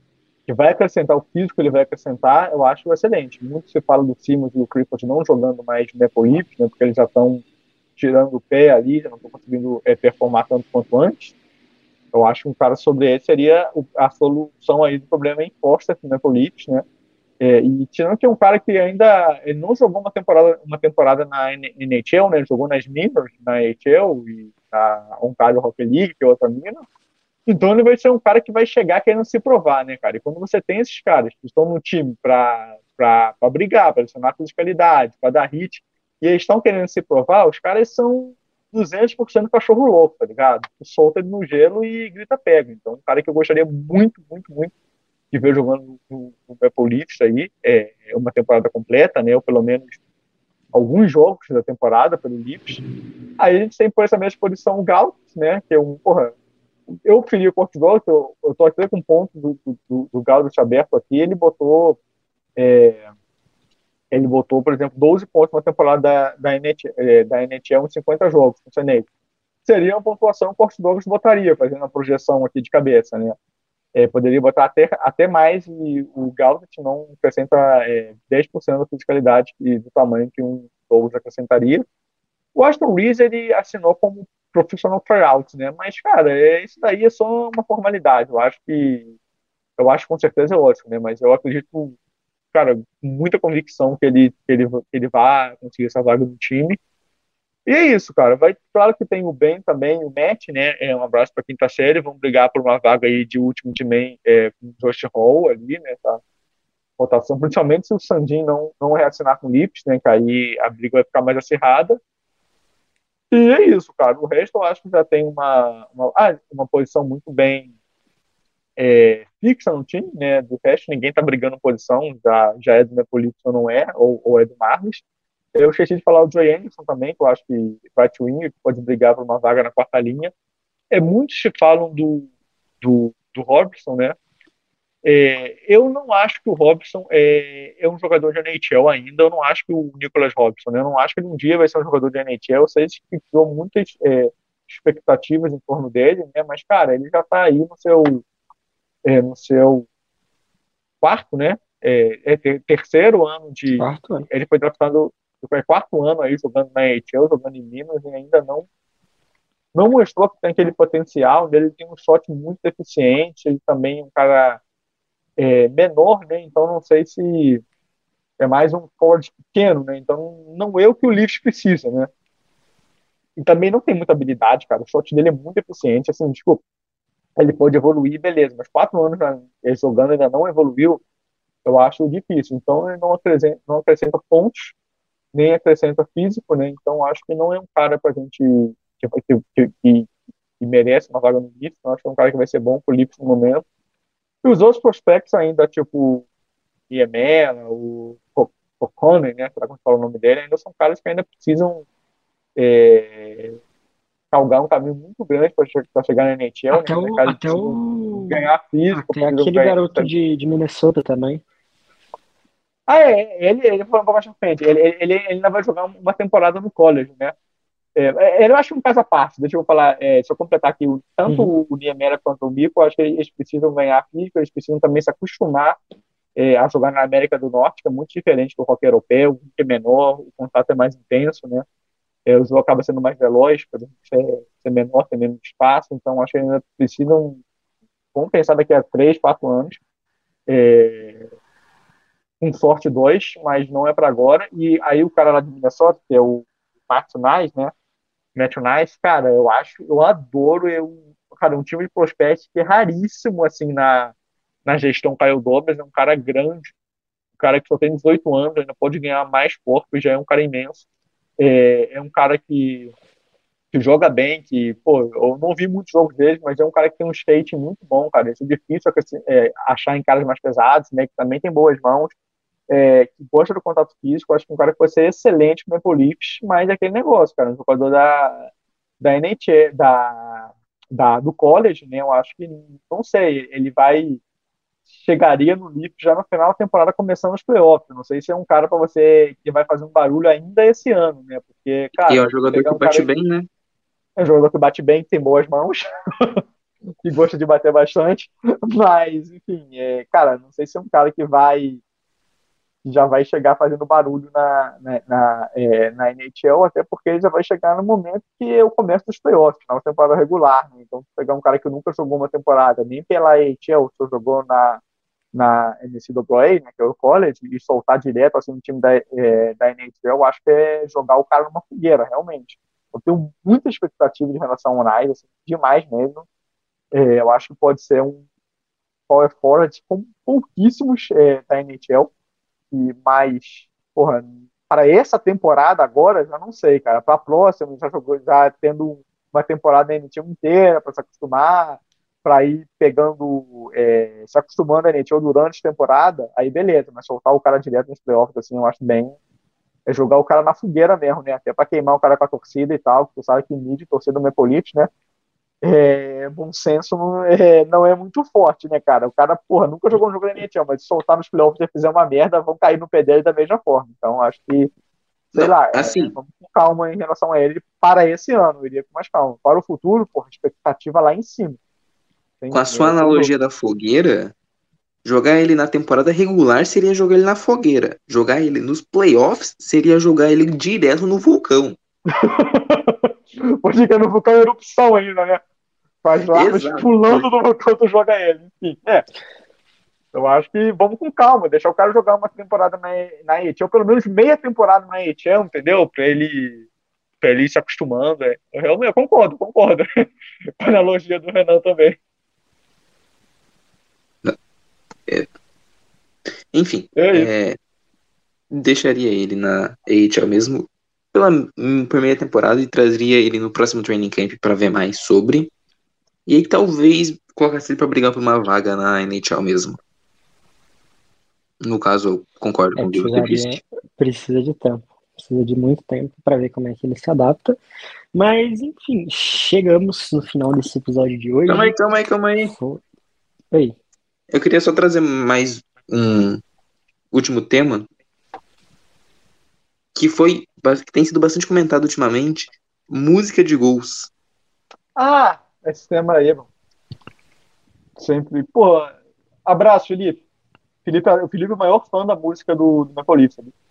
que vai acrescentar, o físico ele vai acrescentar, eu acho excelente. Muito se fala do Simmons e do Clifford não jogando mais no Maple Leafs, né, porque eles já estão tirando o pé ali, já não estão conseguindo é, performar tanto quanto antes. Eu acho que um cara sobre ele seria a solução aí do problema imposta aqui no Maple Leafs, né? É, e tirando que é um cara que ainda ele não jogou uma temporada, uma temporada na N H L, né? Ele jogou nas Minors, na A H L e na Ontario Hockey League, que é outra mina. Então ele vai ser um cara que vai chegar querendo se provar, né, cara? E quando você tem esses caras que estão no time para para brigar, para adicionar fiscalidade, para dar hit, e eles estão querendo se provar, os caras são duzentos por cento cachorro louco, tá ligado? Solta ele no gelo e grita pega. Então, um cara que eu gostaria muito, muito, muito de ver jogando no, no Maple Leafs aí, é, é uma temporada completa, né? Ou pelo menos alguns jogos da temporada pelo Leafs. Aí a gente tem por essa mesma posição o Gauss, né? Que é um, porra, eu preferi o Portugal, que eu, eu tô aqui com um ponto do, do, do Gauss aberto aqui, ele botou é, ele botou, por exemplo, doze pontos na temporada da, da, N H L, é, da N H L em cinquenta jogos, com o Senei. Seria uma pontuação que o Portugal botaria, fazendo a projeção aqui de cabeça, né? É, poderia botar até, até mais e o Gauss não acrescenta é, dez por cento da fiscalidade e do tamanho que um Douglas acrescentaria. O Aston Reese, ele assinou como professional tryout, né? Mas, cara, é, isso daí é só uma formalidade. Eu acho que, eu acho que com certeza é ótimo, né? Mas eu acredito, cara, com muita convicção que ele, que ele, que ele vai conseguir essa vaga do time. E é isso, cara. Vai, claro que tem o Ben também, o Matt, né? É, um abraço para quinta série. Vamos brigar por uma vaga aí de último de man, é, com o Josh Hall ali, né? Tá? Rotação, principalmente se o Sandin não, não reassinar com o Lips, né? Que aí a briga vai ficar mais acirrada. E é isso, cara. O resto eu acho que já tem uma, uma, ah, uma posição muito bem é, fixa no time, né? Do resto, ninguém tá brigando posição, já, já é do Neapolitan ou não é, ou, ou é do Marlis. Eu esqueci de falar o Joey Anderson também, que eu acho que vai to win, que pode brigar por uma vaga na quarta linha. É, muitos se falam do, do, do Robson, né? É, eu não acho que o Robson é, é um jogador de N H L ainda. Eu não acho que o Nicholas Robson, né? Eu não acho que ele um dia vai ser um jogador de N H L. Eu sei que criou muitas é, expectativas em torno dele, né? Mas, cara, ele já está aí no seu, é, no seu quarto, né? É, é ter, terceiro ano de. Quarto ano. Ele foi draftado, foi quarto ano aí jogando na N H L, jogando em Minas, e ainda não não mostrou que tem aquele potencial. Ele tem um shot muito eficiente. Ele também é um cara é, menor, né? Então não sei se é mais um forward pequeno, né? Então não é o que o Leafs precisa, né? E também não tem muita habilidade, cara. O shot dele é muito eficiente, assim, desculpa. Ele pode evoluir, beleza, mas quatro anos já, ele jogando ainda não evoluiu, eu acho difícil. Então ele não acrescenta, não acrescenta pontos, nem acrescenta físico, né? Então acho que não é um cara pra gente que, que, que, que, que merece uma vaga no Leafs. Então acho que é um cara que vai ser bom pro Leafs no momento. E os outros prospectos ainda, tipo Iemela, o O'Connor, né, como fala o nome dele, ainda são caras que ainda precisam é, galgar um caminho muito grande para chegar na N H L, Até né, o, caras até precisam o, ganhar físico, até precisam aquele ganhar... garoto de, de Minnesota também. Ah, é, ele, ele foi um pouco mais pra frente, ele, ele, ele ainda vai jogar uma temporada no college, né, é, eu acho um caso à parte, deixa eu falar, é, deixa eu completar aqui, tanto Uhum. o Niemela quanto o Mikko, eu acho que eles precisam ganhar físico, eles precisam também se acostumar é, a jogar na América do Norte, que é muito diferente do hockey europeu, que é menor, o contato é mais intenso, né? É, o jogo acaba sendo mais veloz, por exemplo, ser, ser menor, ter menos espaço, então acho que ainda precisam, vamos pensar daqui a três, quatro anos, é, com sorte dois, mas não é para agora. E aí o cara lá de Minnesota, que é o Matt Nice, né? Matt Nice, cara, eu acho, eu adoro, eu, cara, um time de prospects que é raríssimo, assim, na, na gestão Kyle Dubas, é um cara grande, um cara que só tem dezoito anos, ainda pode ganhar mais corpo, já é um cara imenso. É, é um cara que, que joga bem, que, pô, eu não vi muitos jogos dele, mas é um cara que tem um skate muito bom, cara. Isso é difícil é, achar em caras mais pesados, né, que também tem boas mãos, é, que gosta do contato físico. Acho que um cara que vai ser excelente no Maple Leafs, mas é aquele negócio, cara, um jogador da, da N H L, da, da, do college, né, eu acho que, não sei, ele vai chegaria no Leafs já no final da temporada, começando os playoffs. Não sei se é um cara para você que vai fazer um barulho ainda esse ano, né? Porque, E é cara, um jogador pegar que um cara bate bem, né? é um jogador que bate bem, que tem boas mãos, que gosta de bater bastante. Mas, enfim, é, cara, não sei se é um cara que vai já vai chegar fazendo barulho na, na, na, é, na N H L, até porque ele já vai chegar no momento que é o começo dos playoffs, na temporada regular. Né? Então, se pegar um cara que nunca jogou uma temporada, nem pela N H L, só jogou na, na N C A A, né, que é o college, e soltar direto assim, no time da, é, da N H L, eu acho que é jogar o cara numa fogueira, realmente. Eu tenho muita expectativa em relação ao Nais, assim, demais mesmo. É, eu acho que pode ser um power forward com pouquíssimos é, da N H L, e mais, porra, para essa temporada agora, já não sei, cara. Para a próxima, já jogou, já tendo uma temporada na N H L inteira para se acostumar, para ir pegando, é, se acostumando a N H L durante a temporada, aí beleza, mas soltar o cara direto nos playoffs, assim, eu acho bem. É jogar o cara na fogueira mesmo, né? Até para queimar o cara com a torcida e tal, porque tu sabe que mídia, torcida do Maple Leafs, né? É, bom senso não é, não é muito forte, né, cara? O cara, porra, nunca jogou um jogo da N H L, mas se soltar nos playoffs e fizer uma merda, vão cair no pé dele da mesma forma. Então, acho que, sei Não, lá, é, assim, vamos com calma em relação a ele para esse ano, eu iria com mais calma. Para o futuro, porra, expectativa lá em cima. com a Sem, sua é, sem analogia dúvida. da fogueira, jogar ele na temporada regular seria jogar ele na fogueira. Jogar ele nos playoffs seria jogar ele direto no vulcão. Porque no vulcão é erupção ainda, né? Com as lavas Exato. pulando do vulcão, tu joga ele. Enfim, é. Eu acho que vamos com calma, deixar o cara jogar uma temporada na, na N H L, ou pelo menos meia temporada na N H L, entendeu? Pra ele, pra ele ir se acostumando. É. Eu realmente eu concordo, concordo. Com a analogia do Renan também. É, enfim, É isso. é, deixaria ele na A H L mesmo pela hum, primeira temporada e trazeria ele no próximo training camp para ver mais sobre. E aí talvez colocasse ele para brigar por uma vaga na N H L mesmo. No caso, eu concordo É, com o que você precisaria, disse. precisa de tempo. Precisa de muito tempo para ver como é que ele se adapta. Mas, enfim, chegamos no final desse episódio de Calma aí, hoje. calma aí, calma aí. Foi... Oi. Eu queria só trazer mais um último tema que foi que tem sido bastante comentado ultimamente, música de gols. Ah, esse tema aí, mano. Sempre. Pô, abraço, Felipe. Felipe é, o Felipe é o maior fã da música do, do Maple Leafs, sabe?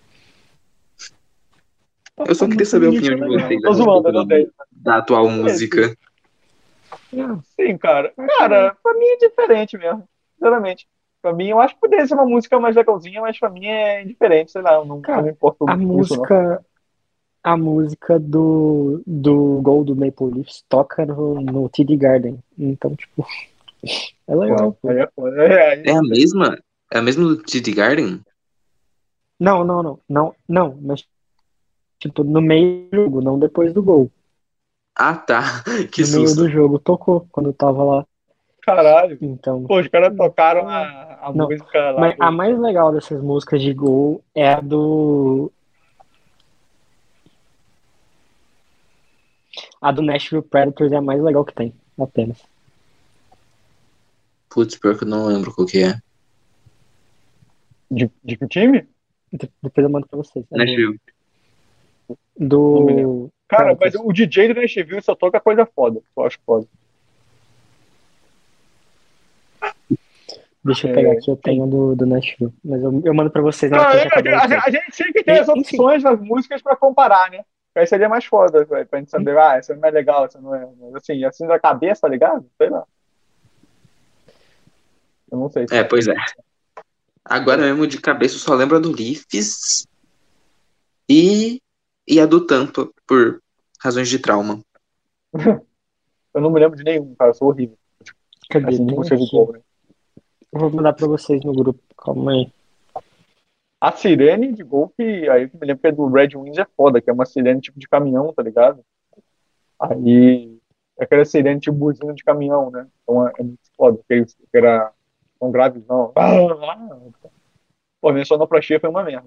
Eu só A queria música saber do a Nietzsche opinião é de legal. vocês a Tô zoando, respeito eu da, não dei. da atual É, sim. música. Sim, cara. Cara, pra mim é diferente mesmo. Sinceramente. Pra mim, eu acho que poderia ser uma música mais legalzinha, mas pra mim é indiferente, sei lá, eu não, eu não Cara, importo a muito com isso, não. música, a música do, do gol do Maple Leafs toca no, no T D Garden. Então, tipo, é legal, Pô, pô. aí é foda. É, aí É a tudo bem. mesma? É a mesma do T D Garden? Não, não, não, não, não, mas tipo, no meio do jogo, não depois do gol. Ah, tá. Que No meio susto. do jogo tocou quando eu tava lá. Caralho. Então, Pô, os caras tocaram é, a, a não. música lá Mas a do. mais legal dessas músicas de gol é a do a do Nashville Predators, é a mais legal que tem, apenas. Putz, pior que eu não lembro qual que é. De, de que time? De- Depois eu mando pra vocês. É boa. Nashville. Não me lembro. Do Cara, mas Predators. o D J do Nashville só toca coisa foda. Eu acho foda. Deixa eu pegar É, aqui, eu enfim. tenho do, do Nashville. Mas eu, eu mando pra vocês na hora que a Cara, gente acabar o a, a, episódio. a gente sempre tem E- as enfim, opções das músicas pra comparar, né? Aí seria mais foda, véio, pra gente saber, ah, essa não é legal, essa não é. Mas, assim, assim da cabeça, tá ligado? Sei lá. Eu não sei se É, vai pois ser. é. Agora mesmo de cabeça eu só lembro a do Leafs e, e a do Tampa, por razões de trauma. Eu não me lembro de nenhum, cara. Eu sou horrível. cadê? Assim, de Tem música de aqui. gol, né? Eu vou mandar pra vocês no grupo. Calma aí. A sirene de gol, que aí eu me lembro que é do Red Wings é foda, que é uma sirene tipo de caminhão, tá ligado? Aí. É aquela sirene tipo buzina de caminhão, né? Então é, é muito foda. Que era um grave, não. Pô, minha sonoplastia foi uma merda.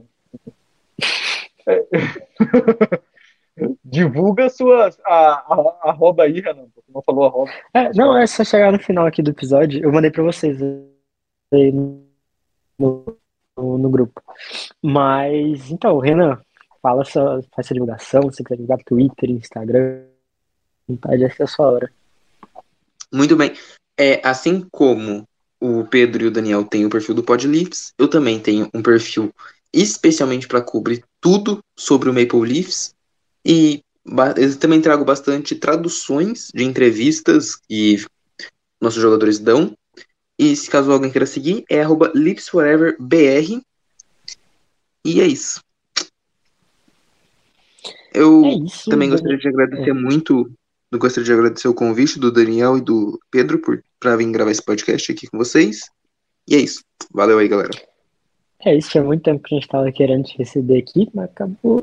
Divulga suas. A, a, arroba aí, Renan. Você não falou arroba. É, não, Pessoal. é só chegar no final aqui do episódio. Eu mandei pra vocês aí no, no, no grupo. Mas, então, Renan, fala sua, faz sua divulgação. Se você quiser divulgar pro Twitter, Instagram, vontade, essa é a sua hora. Muito bem. É, assim como o Pedro e o Daniel têm o perfil do Podleafs, eu também tenho um perfil especialmente para cobrir tudo sobre o Maple Leafs. E ba- eu também trago bastante traduções de entrevistas que nossos jogadores dão. E se caso alguém queira seguir, é arroba LeafsForeverBR. E é isso. É Eu isso, também gostaria Daniel. de agradecer muito, eu gostaria de agradecer o convite do Daniel e do Pedro por para vir gravar esse podcast aqui com vocês. E é isso. Valeu aí, galera. É isso, tinha muito tempo que a gente tava querendo te receber aqui, mas acabou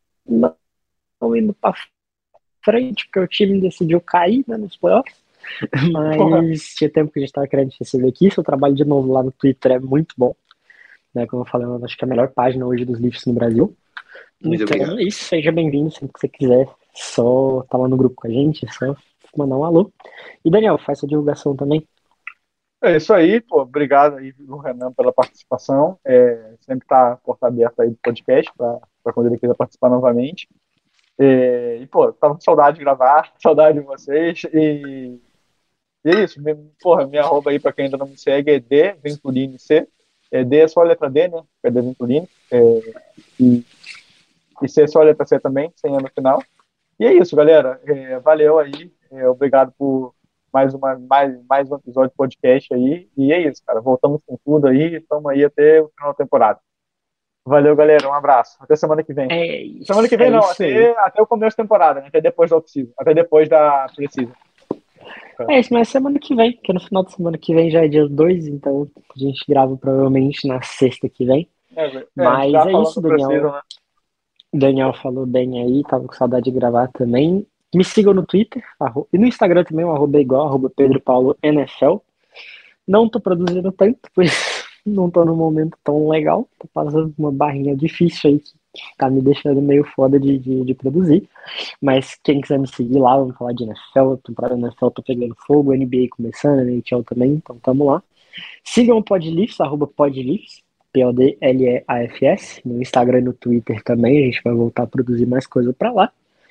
não indo pra frente, porque o time decidiu cair, né, nos playoffs. Porra. Mas tinha tempo que a gente tava querendo te receber aqui. Seu trabalho de novo lá no Twitter é muito bom, né? Como eu falei, eu acho que é a melhor página hoje dos Leafs no Brasil. Muito Então obrigado. é isso, seja bem-vindo sempre que você quiser. Só tá lá no grupo com a gente, é só mandar um alô. E Daniel, faz sua divulgação também. É isso aí, pô. Obrigado aí, o Renan, pela participação. É, sempre tá a porta aberta aí do podcast para quando ele quiser participar novamente. É, e, pô, tava com saudade de gravar, saudade de vocês. E, e é isso. Me, porra, minha arroba aí, para quem ainda não me segue, é D Venturini C. É, D é só a letra D, né? É D Venturini. É, e, e C é só a letra C também, sem E no final. E é isso, galera. É, valeu aí. É, obrigado por mais, uma, mais, mais um episódio de podcast aí. E é isso, cara. Voltamos com tudo aí. Estamos aí até o final da temporada. Valeu, galera. Um abraço. Até semana que vem. É isso, Semana que é vem não, isso aí. até, até o começo da temporada, né? Até depois da off-season. Até depois da pre-season. É isso, mas semana que vem, porque no final de semana que vem já é dia dois, então a gente grava provavelmente na sexta que vem. É, é, a gente Mas já é falando isso, do pre-season, Daniel. né? Daniel falou bem aí, tava com saudade de gravar também. Me sigam no Twitter, arro- e no Instagram também, o arroba é igual, arroba Pedro Paulo N F L. Não tô produzindo tanto, pois não tô num momento tão legal. Tô passando uma barrinha difícil aí que tá me deixando meio foda de, de, de produzir. Mas quem quiser me seguir lá, vamos falar de N F L, a temporada da N F L tá pegando fogo, N B A começando, N H L também, então tamo lá. Sigam o Podleafs, arroba Podleafs, P O D L E A F S, no Instagram e no Twitter também, a gente vai voltar a produzir mais coisa pra lá.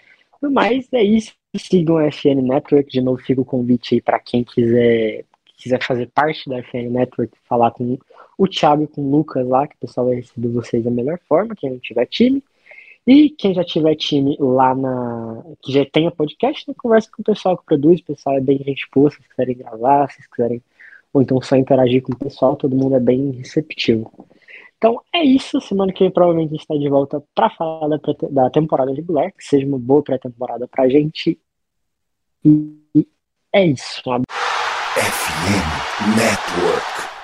Mas é isso, sigam a F N Network, de novo fica o convite aí pra quem quiser, quiser fazer parte da F N Network, falar com o Thiago e com o Lucas lá, que o pessoal vai receber vocês da melhor forma, quem não tiver time. E quem já tiver time lá na. Que já tenha podcast, né, conversa com o pessoal que produz, o pessoal é bem gente boa, se vocês quiserem gravar, se vocês quiserem, ou então só interagir com o pessoal, todo mundo é bem receptivo. Então é isso, semana que vem provavelmente a gente está de volta para falar da, pré- da temporada regular, que seja uma boa pré-temporada pra gente. E é isso. Um F M Network.